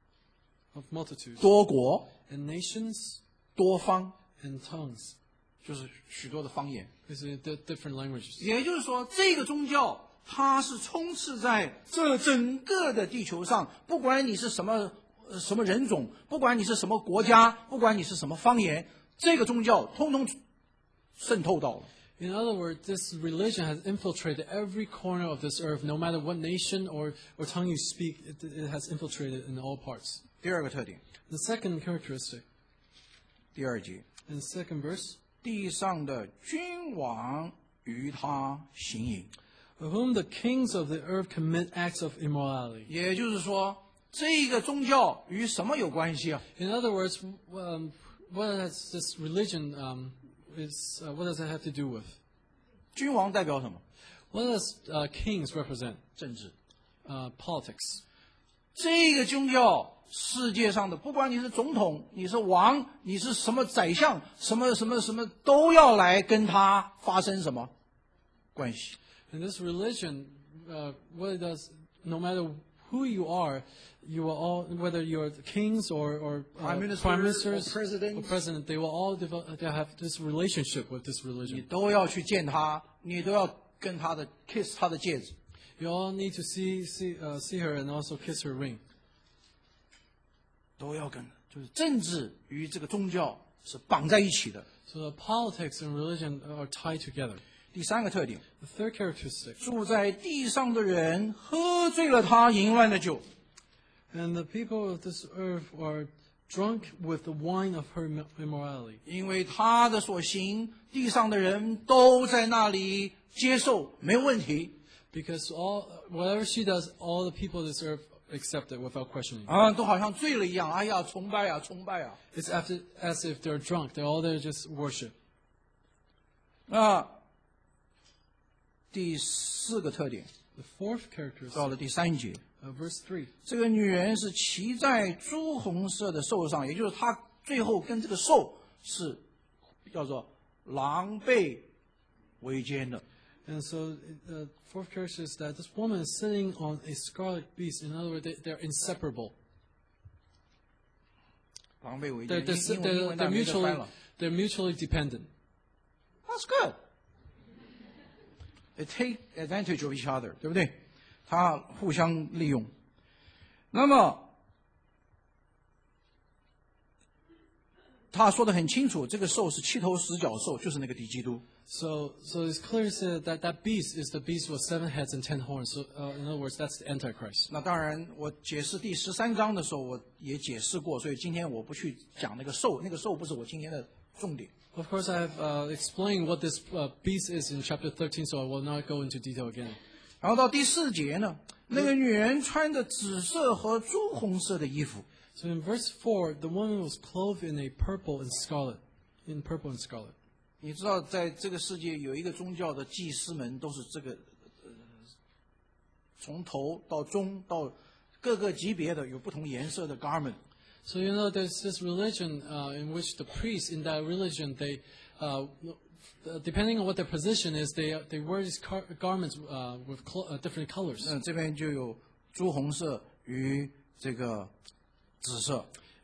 of multitudes 多国， and nations 多方， and tongues. 就是许多的方言。 These are di- different languages. 也就是说，这个宗教它是充斥在这整个的地球上，不管你是什么呃什么人种，不管你是什么国家，不管你是什么方言，这个宗教通通渗透到了。 In other words, this religion has infiltrated every corner of this earth. No matter what nation or, or tongue you speak, it, it has infiltrated in all parts. 第二个特点， The second characteristic, 第二节， in the second verse, 地上的君王与他行淫， of whom the kings of the earth commit acts of immorality. 也就是说，这个宗教与什么有关系啊？ In other words, um, what has this religion um, is? Uh, what does it have to do with? 君王代表什么？ What does uh, kings represent? 政治。 Uh, politics. 这个宗教，世界上的，不管你是总统，你是王，你是什么宰相，什么什么什么，都要来跟他发生什么关系？ In this religion, uh, what it does, no matter who you are, you will all, whether you're the kings or, or uh, Prime ministers prime ministers or presidents. or president, they will all develop, they have this relationship with this 你 religion. 都要去见他，你都要跟他的 kiss 他的戒指， You all need to see see uh, see her and also kiss her ring. 都要跟，就是政治与这个宗教是绑在一起的。 So the politics and religion are tied together. 第三个特点， The third characteristic, 住在地上的人喝醉了他淫乱的酒， and the people of this earth are drunk with the wine of her imm- immorality. 因为他的所行，地上的人都在那里接受，没有问题。 Because all whatever she does, all the people of this earth accept it without questioning. 啊，都好像醉了一样，哎呀，崇拜啊，崇拜啊！ It's after, as if they're drunk. They're all there just worship. 那第四个特点 The fourth characteristic, 到了第三节， uh, verse three. 这个女人是骑在朱红色的兽上，也就是她最后跟这个兽是叫做狼狈为奸的。 And so the uh, fourth characteristic is that this woman is sitting on a scarlet beast. In other words, they, they're inseparable. 狼狈为 They're, 奸， they're, 英英文英 they're, 文 they're 但没得翻 mutually, 了。 they're mutually dependent. That's good. They take advantage of each other， 对不对？他互相利用。那么他说的很清楚，这个兽是七头十角兽，就是那个敌基督。 So, so it's clearly said that that beast is the beast with seven heads and ten horns. So, uh, in other words, that's the Antichrist. 那当然，我解释第十三章的时候，我也解释过，所以今天我不去讲那个兽，那个兽不是我今天的重点。 Of course, I have uh, explained what this uh, beast is in chapter thirteen, so I will not go into detail again. 然后到第四节呢，那个女人穿着紫色和朱红色的衣服， So in verse four, the woman was clothed in a purple and scarlet, in purple and scarlet. 你知道，在这个世界有一个宗教的祭司们都是这个，呃，从头到中到各个级别的有不同颜色的 garment。 So you know, there's this religion uh, in which the priests in that religion, they, uh, depending on what their position is, they they wear these car- garments uh, with cl- uh, different colors. 那这边就有朱红色与这个紫色。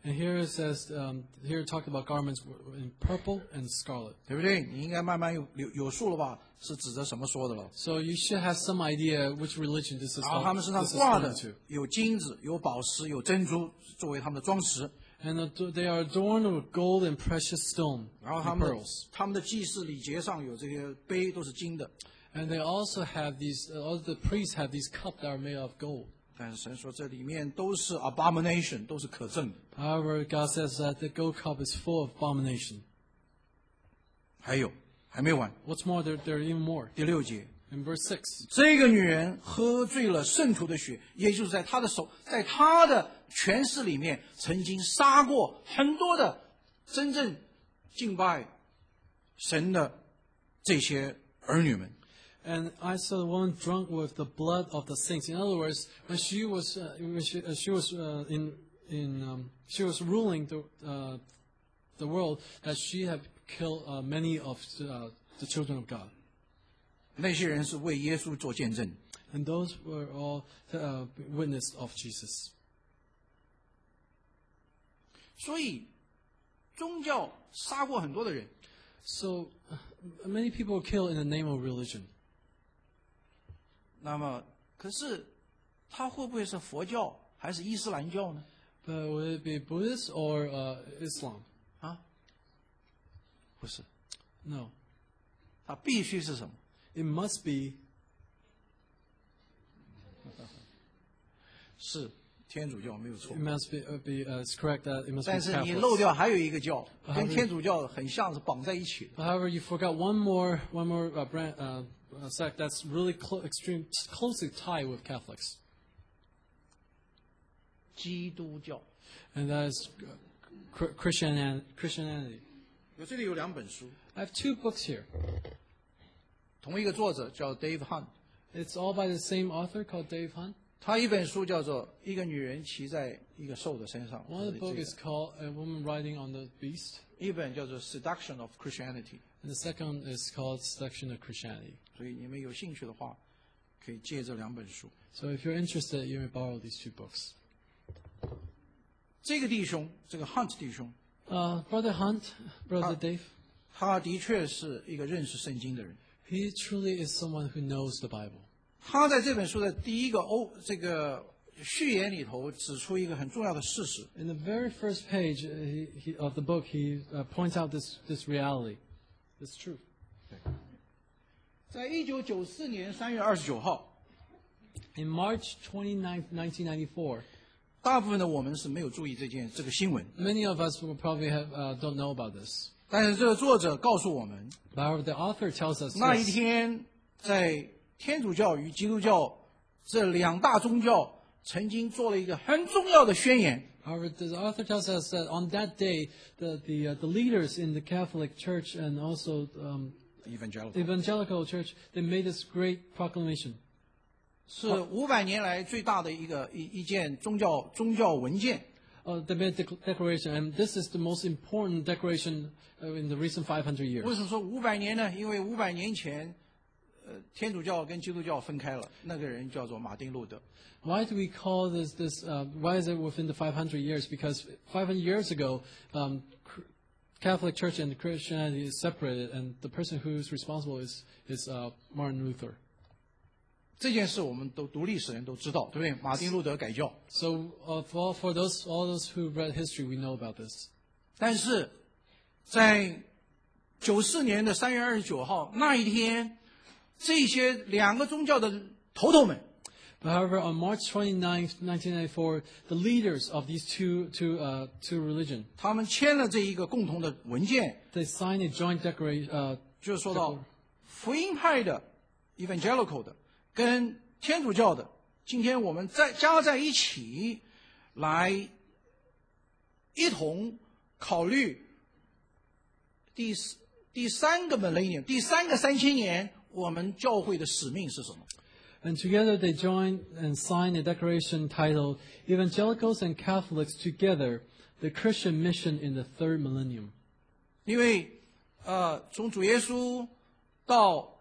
And here it says, um, here it talked about garments in purple and scarlet. 对不对？你应该慢慢有有有数了吧？是指着什么说的了？ So you should have some idea which religion this is 然后他们身上 this is 挂的 going to. 有金子、有宝石、有珍珠，作为他们的装饰。 And uh, they are adorned with gold and precious stone 然后 and 他们的 pearls. 他们的祭祀礼节上有这些杯，都是金的。 And they also have these, uh, all the priests have these cups that are made of gold. 但是神说这里面都是 abomination， 都是可憎的。 However, God says that the gold cup is full of abomination. 还有，还没完。 What's more, there, there are even more. 第六节， In verse six, 这个女人喝醉了圣徒的血，也就是在她的手，在她的权势里面，曾经杀过很多的真正敬拜神的这些儿女们。 and I saw the woman drunk with the blood of the saints. In other words, when she was, uh, when she, uh, she was uh, in, in, um, she was ruling the, uh, the world, that she had killed uh, many of uh, the children of God. 那些人是为耶稣做见证。 And those were all uh, witness of Jesus. 所以，宗教杀过很多的人， So uh, many people were killed in the name of religion. 那么，可是，他会不会是佛教还是伊斯兰教呢？ But would it be Buddhist or uh, Islam? 啊，不是， No. 他必须是什么？ It must be 是天主教，没有错 it。must be, uh, be uh, it's correct that it must be 但是你 Catholic. 漏掉还有一个教， 啊跟天主教很像，是绑在一起的。 However, you forgot one more one more uh, brand, uh, uh, sect that's really clo- extreme, closely tied with Catholics, 基督教。 and that is uh, Chri- Christian Christianity. 我这里有两本书， I have two books here. 同一个作者叫 Dave Hunt， It's all by the same author called Dave Hunt. 他一本书叫做《一个女人骑在一个兽的身上》， One of 这 the 个 book is called A Woman Riding on the Beast, 一本叫做《Seduction of Christianity》。 and the second is called Seduction of Christianity. 所以你们有兴趣的话，可以借这两本书。 So if you're interested, you may borrow these two books. 这个弟兄，这个 Hunt 弟兄， Uh, Brother Hunt, Brother Ah. Dave, 他的确是一个认识圣经的人。 he truly is someone who knows the Bible. 他在这本书的第一个欧这个序言里头指出一个很重要的事实， In the very first page uh, he, he, of the book, he uh, points out this, this reality, this truth. 在一九九四年三月二十九号， In March twenty-ninth, nineteen ninety-four, 大部分的我们是没有注意这件这个新闻， many of us will probably have, uh, don't know about this. 但是这个作者告诉我们， However, the author tells us 那一 this. 天在天主教与基督教这两大宗教曾经做了一个很重要的宣言。 However, the author tells us that on that day, the the, uh, the leaders in the Catholic Church and also um, Evangelical Evangelical Church, they made this great proclamation. 是五百年来最大的一个一一件宗教宗教文件。 Uh, they made a dec- declaration, and this is the most important declaration uh, in the recent five hundred 为 years. 什么说五百年呢？因为五百年前，呃，天主教跟基督教分开了，那个人叫做马丁路德。 Why do we call this this? Uh, why is it within the five hundred years? Because five hundred years ago, um, cr- Catholic Church and Christianity is separated, and the person who is responsible is is uh, Martin Luther. 这件事我们都读历史人都知道，对不对？马丁路德改教， So uh, for for those all those who read history, we know about this. 但是在九四年的三月二十九号那一天，这些两个宗教的头头们， But however, on March twenty-ninth, nineteen ninety-four, the leaders of these two two uh, two religion 他们签了这一个共同的文件， they signed a joint declaration. Uh, 就是说到福音派的 Evangelical 的跟天主教的，今天我们再加在一起，来一同考虑第四第三个 millennium 第三个三千年，我们教会的使命是什么？ And together they joined and signed a declaration titled Evangelicals and Catholics Together, the Christian Mission in the Third Millennium. 因为呃，从主耶稣到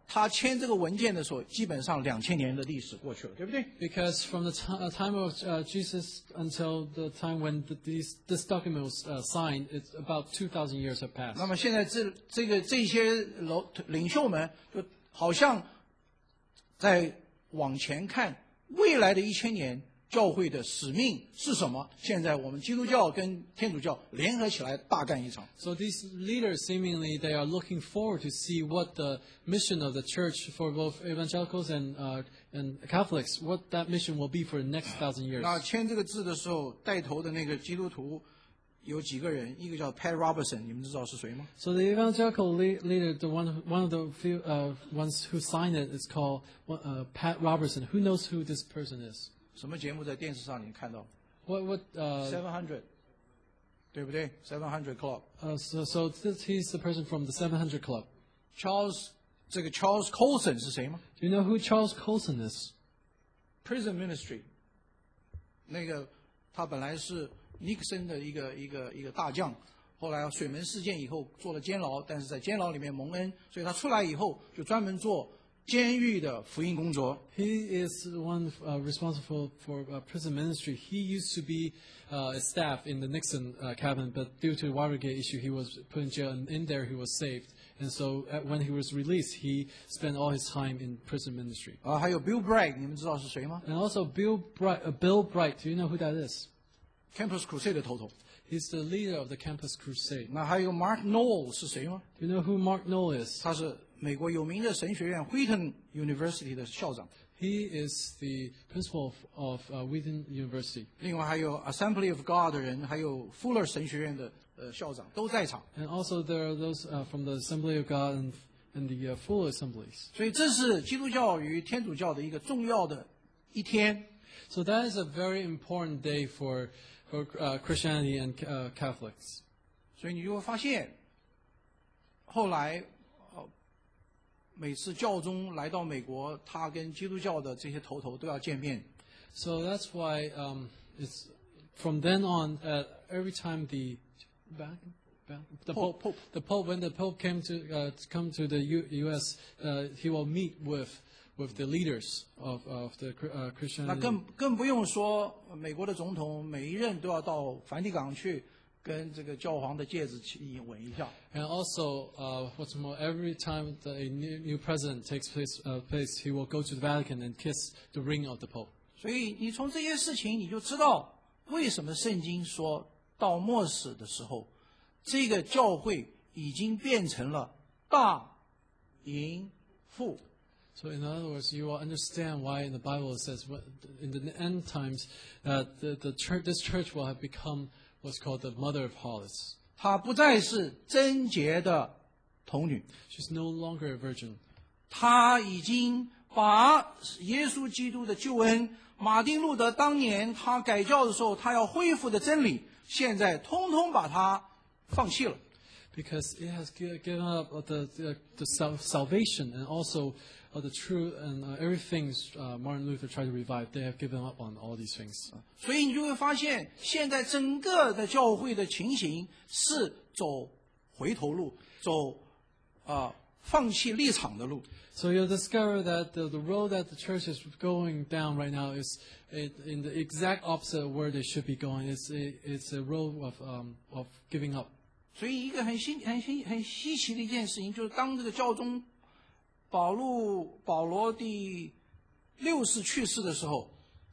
他签这个文件的时候，基本上两千年的历史过去了，对不对？ Because from the t- uh, time of uh, Jesus until the time when the, these, this document was uh, signed, it's about two thousand years have passed. 那么现在这这个这些老领袖们，就好像在往前看未来的一千年。教会的使命是什么？现在我们基督教跟天主教联合起来大干一场。 So these leaders seemingly they are looking forward to see what the mission of the church for both evangelicals and uh, and Catholics, what that mission will be for the next thousand years. 那签这个字的时候，带头的那个基督徒有几个人？一个叫 Pat Robertson， 你们知道是谁吗？ So the evangelical le- leader, the one one of the few uh, ones who signed it, is called uh, Pat Robertson. Who knows who this person is? 什么节目在电视上你看到 What what? Uh, ？Seven Hundred， 对不对 ？Seven Hundred Club。 uh, so so this, he's the person from the seven hundred Club. Charles 这个 Charles Colson 是谁吗 Do you know who Charles Colson is? ？Prison Ministry， 那个他本来是尼克森的一个一个一个大将，后来水门事件以后做了监牢，但是在监牢里面蒙恩，所以他出来以后就专门做监狱的福音工作。 He is one uh, responsible for uh, prison ministry. He used to be uh, a staff in the Nixon uh, cabinet, but due to the Watergate issue, he was put in jail, and in there he was saved. And so uh, when he was released, he spent all his time in prison ministry. 啊，还有 Bill Bragg， 你们知道是谁吗 And also Bill Bright, uh, Bill Bright, do you know who that is? ？Campus Crusade 的头头。 He's the leader of the Campus Crusade. 那还有 Mark Knoll 是谁吗？ Do you know who Mark Knoll is? 他是美国有名的神学院 Wheaton University 的校长。 He is the principal of, of uh, Wheaton University. 另外还有 Assembly of God 的人，还有 Fuller 神学院的呃校长都在场。 And also there are those uh, from the Assembly of God and, and the uh, full assemblies. 所以这是基督教与天主教的一个重要的一天。 So that is a very important day for, for uh, Christianity and uh, Catholics. 所以你就会发现，后来呃每次教宗来到美国，他跟基督教的这些头头都要见面。 So that's why um, it's from then on, uh, every time the back, back, the Pope, Pope, Pope. the Pope, when the Pope came to uh, to come to the U, U.S., uh, he will meet with with the leaders of of the uh, 那 Christianity. 更更不用说美国的总统每一任都要到梵蒂冈去跟这个教皇的戒指去吻一下。 And also, uh, what's more, every time that a new, new president takes place, uh, place, he will go to the Vatican and kiss the ring of the Pope. 所以你从这些事情你就知道为什么圣经说到末世的时候，这个教会已经变成了大淫妇。 So in other words, you will understand why in the Bible it says what- in the end times that the, the church, this church will have become what's called the mother of harlots. 她不再是贞洁的童女， She's no longer a virgin. 她已经把耶稣基督的救恩，马丁路德当年他改教的时候，他要恢复的真理，现在通通把它放弃了。 Because it has gi- given up the, the, the sal- salvation and also uh, the truth and uh, everything uh, Martin Luther tried to revive. They have given up on all these things. 所以你就会发现，现在整个的教会的情形是走回头路，走啊、呃放弃立场的路。 So you'll discover that the, the road that the church is going down right now is it, in the exact opposite of where they should be going. It's a, it's a road of, um, of giving up. 所以一个很新、很新、很稀奇的一件事情，就是当这个教宗保禄保罗第六世去世的时候，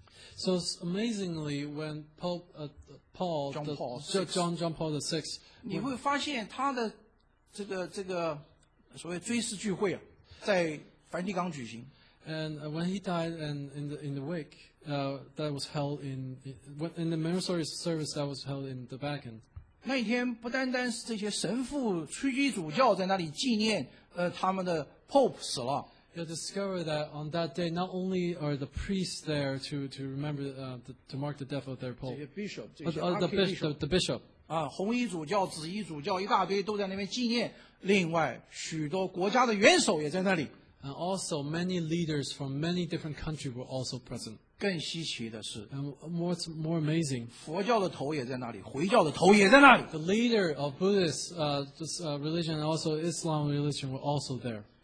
So it's amazingly, when Pope uh, Paul, John the- Paul Jo- six. John John Paul the Sixth, 你会发现他的这个这个所谓追思聚会啊，在梵蒂冈举行。 and uh, when he died, and in the in the wake uh, that was held in in, in the memorial service that was held in the Vatican. 那一天不单单是这些神父、区基主教在那里纪念，呃，他们的 Pope 死了， You'll discover that on that day, not only are the priests there to to remember uh, the, to mark the death of their 这 pope, 些 bishop 这 but 些 uh, the, bishop, archbishop the, the bishop, 啊，红衣主教、紫衣主教一大堆都在那边纪念。另外，许多国家的元首也在那里。 and also many leaders from many different countries were also present. 更稀奇的是， And what's more amazing, 佛教的头也在那里，回教的头也在那里。 the leader of Buddhist uh, this, uh, religion and also Islam religion were also there.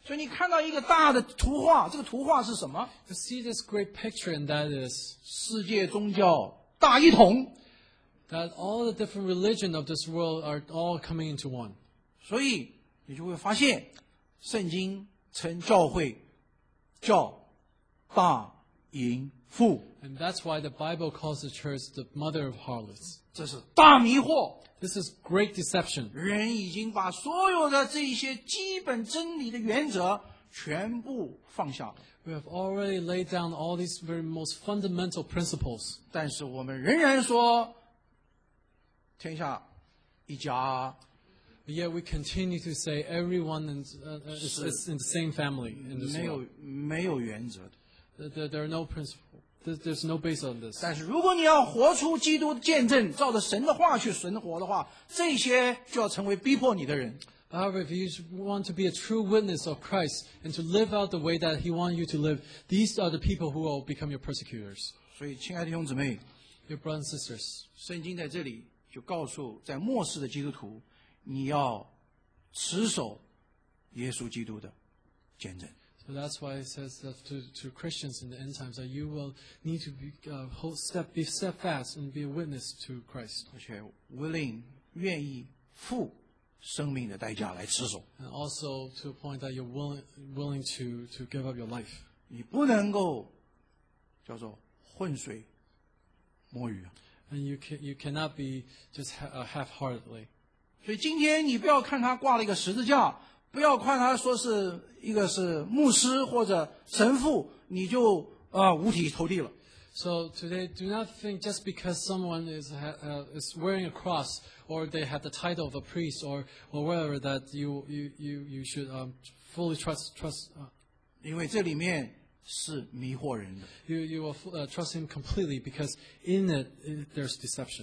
所以你看到一个大的图画，这个图画是什么？ You see this great picture, and that is 世界宗教大一统。 that all the different religions of this world are all coming into one. 所以你就会发现，圣经称教会叫大淫妇， And that's why the Bible calls the church the mother of harlots. 这是大迷惑。 This is great deception. 人已经把所有的这些基本真理的原则全部放下了， We have already laid down all these very most fundamental principles. 但是我们仍然说天下一家， But yet we continue to say everyone is, uh, uh, is, is in the same family in this 没有 world. 没有原则的。 There, there are no principles. There's, there's no base on this. 但是如果你要活出基督的见证，照着神的话去生活的话，这些就要成为逼迫你的人。 However, if you want to be a true witness of Christ and to live out the way that He wants you to live, these are the people who will become your persecutors. 所以，亲爱的弟兄姊妹， Your brothers and sisters. 圣经在这里就告诉在末世的基督徒，你要持守耶稣基督的见证。 So that's why it says that to, to Christians in the end times that you will need to be, uh, hold step, be steadfast and be a witness to Christ. 而且 willing 愿意付生命的代价来持守。 And also to a point that you're willing, willing to, to give up your life. 你不能够叫做浑水摸鱼。 And you, can, you cannot be just ha- uh, half-heartedly. 所以今天你不要看他挂了一个十字架，不要看他说是一个是牧师或者神父，你就啊、呃、五体投地了。 So today, do not think just because someone is ha- uh, is wearing a cross or they have the title of a priest or, or whatever that you you, you, you should um, fully trust trust. Uh, 因为这里面是迷惑人的。 you you will uh, trust him completely because in it, it there's deception.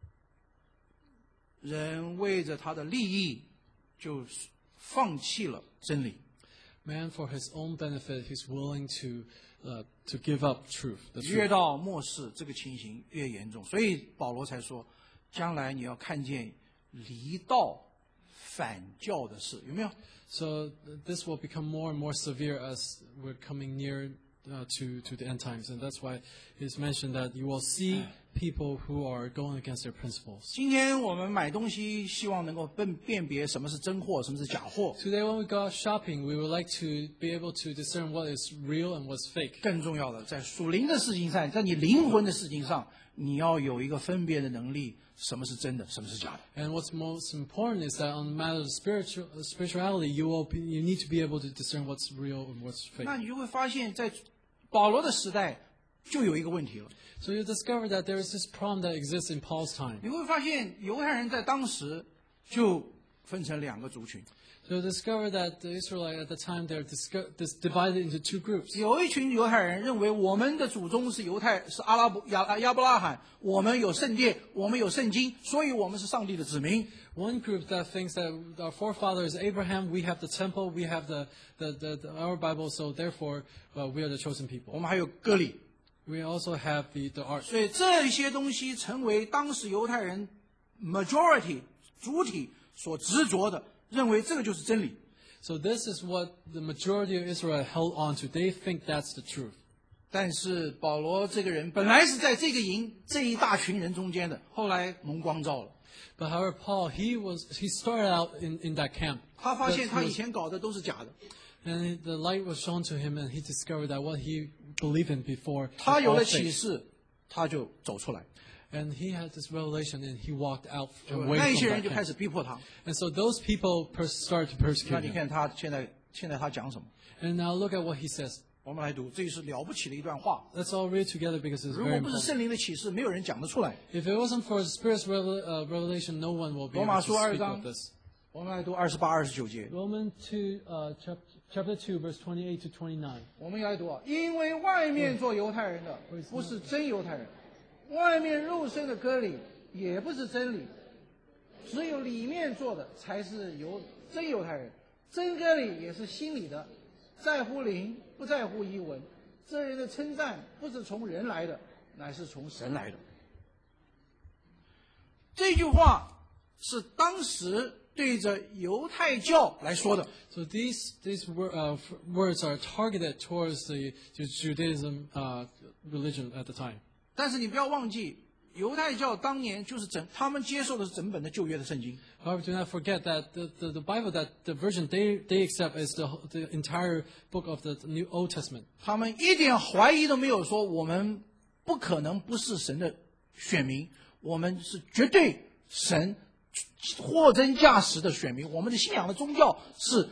人为着他的利益，就放弃了真理。 Man, for his own benefit, he's willing to uh, to give up truth. The 越 truth. 到末世，这个情形越严重，所以保罗才说，将来你要看见离道反教的事，有没有？ So th- this will become more and more severe as we're coming near uh, to to the end times, and that's why it's mentioned that you will see people who are going against their principles. 今天我们买东西，希望能够辨辨别什么是真货，什么是假货。 Today, when we go out shopping, we would like to be able to discern what is real and what's fake. 更重要的，在属灵的事情上，在你灵魂的事情上，你要有一个分别的能力，什么是真的，什么是假的。 And what's most important is that on the matter of spiritual uh, spirituality, you will be, you need to be able to discern what's real and what's fake. 那你就会发现，在保罗的时代就有一个问题了。 So you discover that there is this problem that exists in Paul's time. 你会发现，犹太人在当时就分成两个族群， So you discover that the Israelites at the time they're disco- dis- divided into two groups. 有一群犹太人认为我们的祖宗是犹太，是阿拉伯亚亚伯拉罕，我们有圣殿，我们有圣经，所以我们是上帝的子民。 One group that thinks that our forefather is Abraham, we have the temple, we have the, the, the, the our Bible, so therefore uh, we are the chosen 我 people. 们还有割礼， We also have the, the art. 所以这些东西成为当时犹太人 majority 主体所执着的，认为这个就是真理。 So this is what the majority of Israel held on to. They think that's the truth. 但是保罗这个人本来是在这个营这一大群人中间的，后来蒙光照了， But however, Paul, he was he started out in, in that camp. 他发现 That 他 he 以 was- 前搞的都是假的， and the light was shown to him, and he discovered that what he believed in before 他 was 有 all 了 fake. 启示，他就走出来， And he had this revelation, and he walked out 那 away 一些 from 人 that 就开 camp. 始逼迫他。 And so those people pers- started to 那 persecute 你 him. 看他现在现在他讲什么？ And now look at what he says. 我们来读，这是了不起的一段话。 Let's all read together because it's 如 very 果不是 important. 圣灵的启示，没有人讲得出来。 If it wasn't for the Spirit's revel- uh, revelation, no one will be 罗 able 马 to 书二 speak 章 of this. 我们来读二十八、二十九节。 Romans two, uh, chap- chapter two, verse twenty-eight to twenty-nine. 我们来读啊，因为外面做犹太人的不是真犹太人，外面肉身的割礼也不是真理，只有里面做的才是犹真犹太人。真割礼也是心里的，在乎灵，不在乎仪文。这人的称赞不是从人来的，乃是从神来的。这句话是当时对着犹太教来说的。 So these these wor- uh, f- words are targeted towards the Ju- Judaism uh, religion at the time. 但是你不要忘记，犹太教当年就是整，他们接受的是整本的旧约的圣经。 However, do not forget that the, the, the Bible, that the version they, they accept is the, the entire book of the New Old Testament. 他们一点怀疑都没有说我们不可能不是神的选民，我们是绝对神货真价实的选民。我们的信仰的宗教是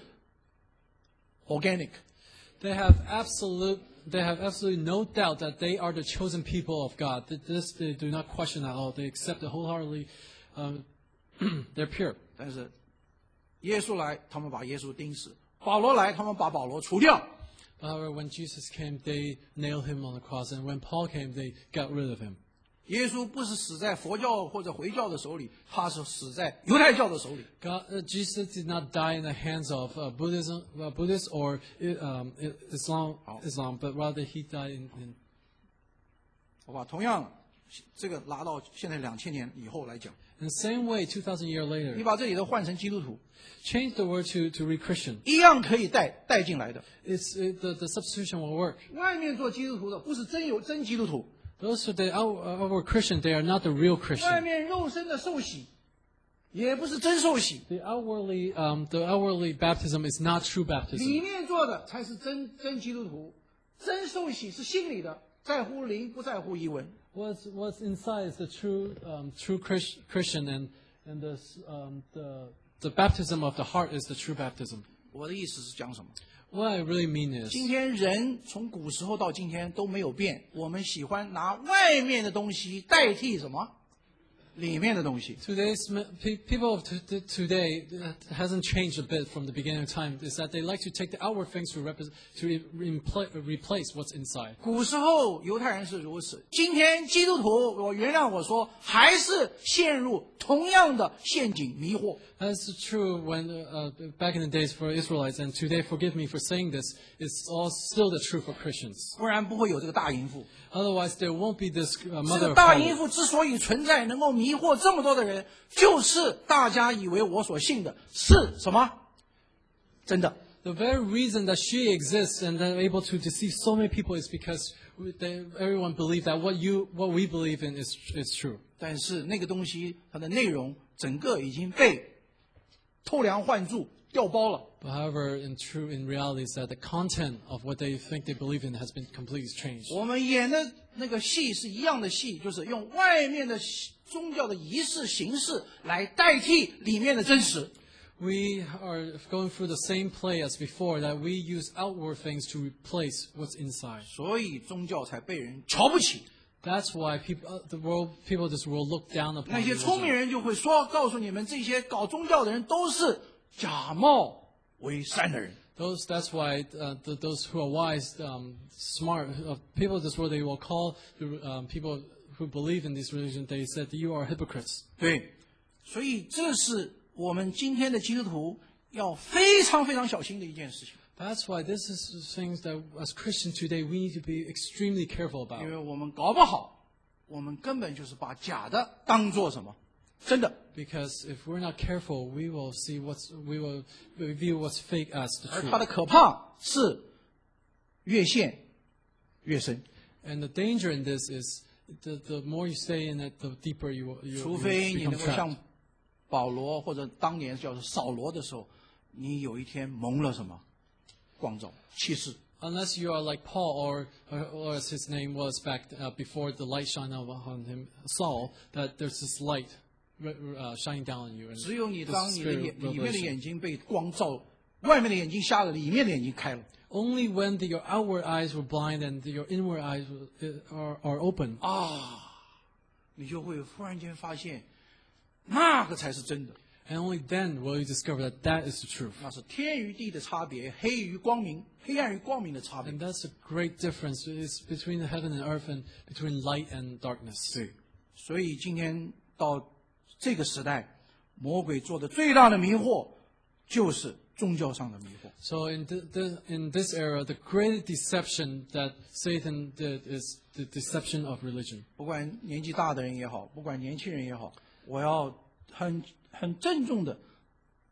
organic。 They have absolute, they have absolutely no doubt that they are the chosen people of God. That This they do not question at all. They accept it wholeheartedly. Um, they're pure. 但是耶稣来，他们把耶稣钉死；保罗来，他们把保罗除掉。 However, when Jesus came, they nailed him on the cross. And when Paul came, they got rid of him. 耶稣不是死在佛教或者回教的手里，他是死在犹太教的手里。 God, uh, Jesus did not die in the hands of uh, Buddhism, uh, Buddhists or um, Islam, Islam, but rather he died in, in 好吧，同样，这个拿到现在两千年以后来讲， in the same way. Two thousand years 你 later, 把这里头换成基督徒， change the word to to read Christian. 一样可以带带进来的。 It's it, the the substitution will work. 外面做基督徒的不是真有真基督徒， Those who they out, outward Christian, they are not the real 外 Christian. 面肉身的受洗，也不是真受洗， The outwardly um, the outwardly baptism is not true 里 baptism. 面做的才是真真基督徒。真受洗是心里的，在乎灵，不在乎仪文。 What's what's inside is the true um, true Chris, Christian, and and the um, the the baptism of the heart is the true baptism. 我的意思是讲什么？ What I really mean is, 今天人从古时候到今天都没有变，我们喜欢拿外面的东西代替什么？里面的东西。 today's me- pe- people of t- t- today uh, hasn't changed a bit from the beginning of time. Is that they like to take the outward things to represent to re- repla- replace what's inside. 古时候犹太人是如此，今天基督徒，我原谅我说，还是陷入同样的陷阱迷惑。 That's true when uh, back in the days for Israelites, and today, forgive me for saying this, it's all still the truth for Christians. 不然不会有这个大淫妇。 Otherwise, there won't be this uh, 这 mother 个 of 大淫 harlot. 妇之所以存在，能够迷惑这么多的人，就是大家以为我所信的是什么？真的。 The very reason that she exists and they're able to deceive so many people is because we- they, everyone believes that what you, what we believe in is is true. 但是那个东西它的内容整个已经被偷梁换柱调包了。 But however, in true, in reality, is that the content of what they think they believe in has been completely changed. 我们演的那个戏是一样的戏，就是用外面的宗教的仪式形式来代替里面的真实。 We are going through the same play as before, that we use outward things to replace what's inside. 所以宗教才被人瞧不起。 That's why people, uh, the world, people of this world look down 那 upon 些聪明 religion. 人就会说，告诉你们，这些搞宗教的人都是假冒为善的人。 Those, that's why uh, the, those who are wise, um, smart, uh, people of this world, they will call the, um, people who believe in this religion, they said, you are hypocrites. 对，所以这是我们今天的基督徒要非常非常小心的一件事情， That's why this is the things that as Christians today, we need to be extremely careful 因 about. 为我们搞不好，我们根本就是把假的当做什么真的， Because if we're not careful, we will see what's, we will view what's fake as the 而它 truth. 的可怕是越陷越深。 And the danger in this is the, the more you stay in it, the deeper you will you, 除 you 非你 become 能够像 trapped. 保罗或者当年叫做扫罗的时候，你有一天蒙了什么光照启示。 Unless you are like Paul, or, or, or as his name was back uh, before the light shined out on him, Saul, that there's this light uh, shining down on you. And 只有你 this 当你的 spirit 眼 of 里面的 revelation. 眼睛被光照，外面的眼睛瞎了，里面的眼睛开了 Only when the, your outward eyes were blind and your inward eyes were, are, are open, 啊，你就会忽然间发现，那个才是真的， and only then will you discover that that is the truth. 那是天与地的差别，黑与光明，黑暗与光明的差别 And。that's a great difference. It's between heaven and earth and between light and darkness. 对，所以今天到这个时代，魔鬼做的最大的迷惑，就是宗教上的迷惑。 So in, the, the, in this era, the greatest deception that Satan did is the deception of religion. 不管年纪大的人也好，不管年轻人也好，我要很很郑重的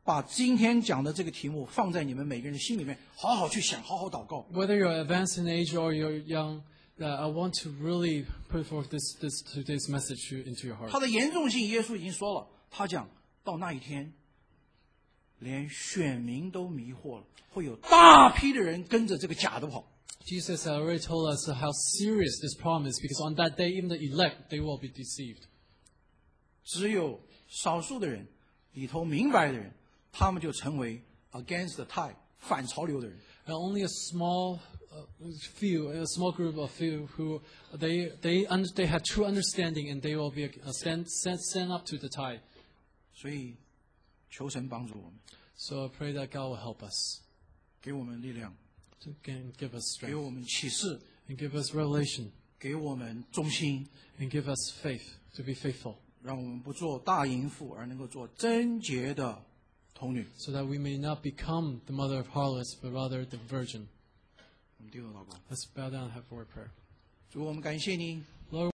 把今天讲的这个题目放在你们每个人心里面，好好去想，好好祷告。 Whether you're advanced in age or you're young, uh, I want to really put forth this, this today's message to- into your heart. 它的严重性，耶稣已经说了，他讲到那一天，连选民都迷惑了，会有大批的人跟着这个假的跑。 Jesus already told us how serious this problem is, because on that day, even the elect, they will be deceived. 只有少数的人，里头明白的人，他们就成为 against the tide 反潮流的人。 And only a small uh, few, a small group of few who they they un, they have true understanding, and they will be uh, stand, stand stand up to the tide. 所以，求神帮助我们， So I pray that God will help us, 给我们力量， to gain, give us 给 strength, 我们启示， and give us revelation, 给我们忠心， and give us faith to be faithful, 让我们不做大淫妇，而能够做贞洁的童女。 so that we may not become the mother of harlots, but rather the virgin. 我们低头祷告， Let's bow down and have a word prayer. 主，我们感谢你。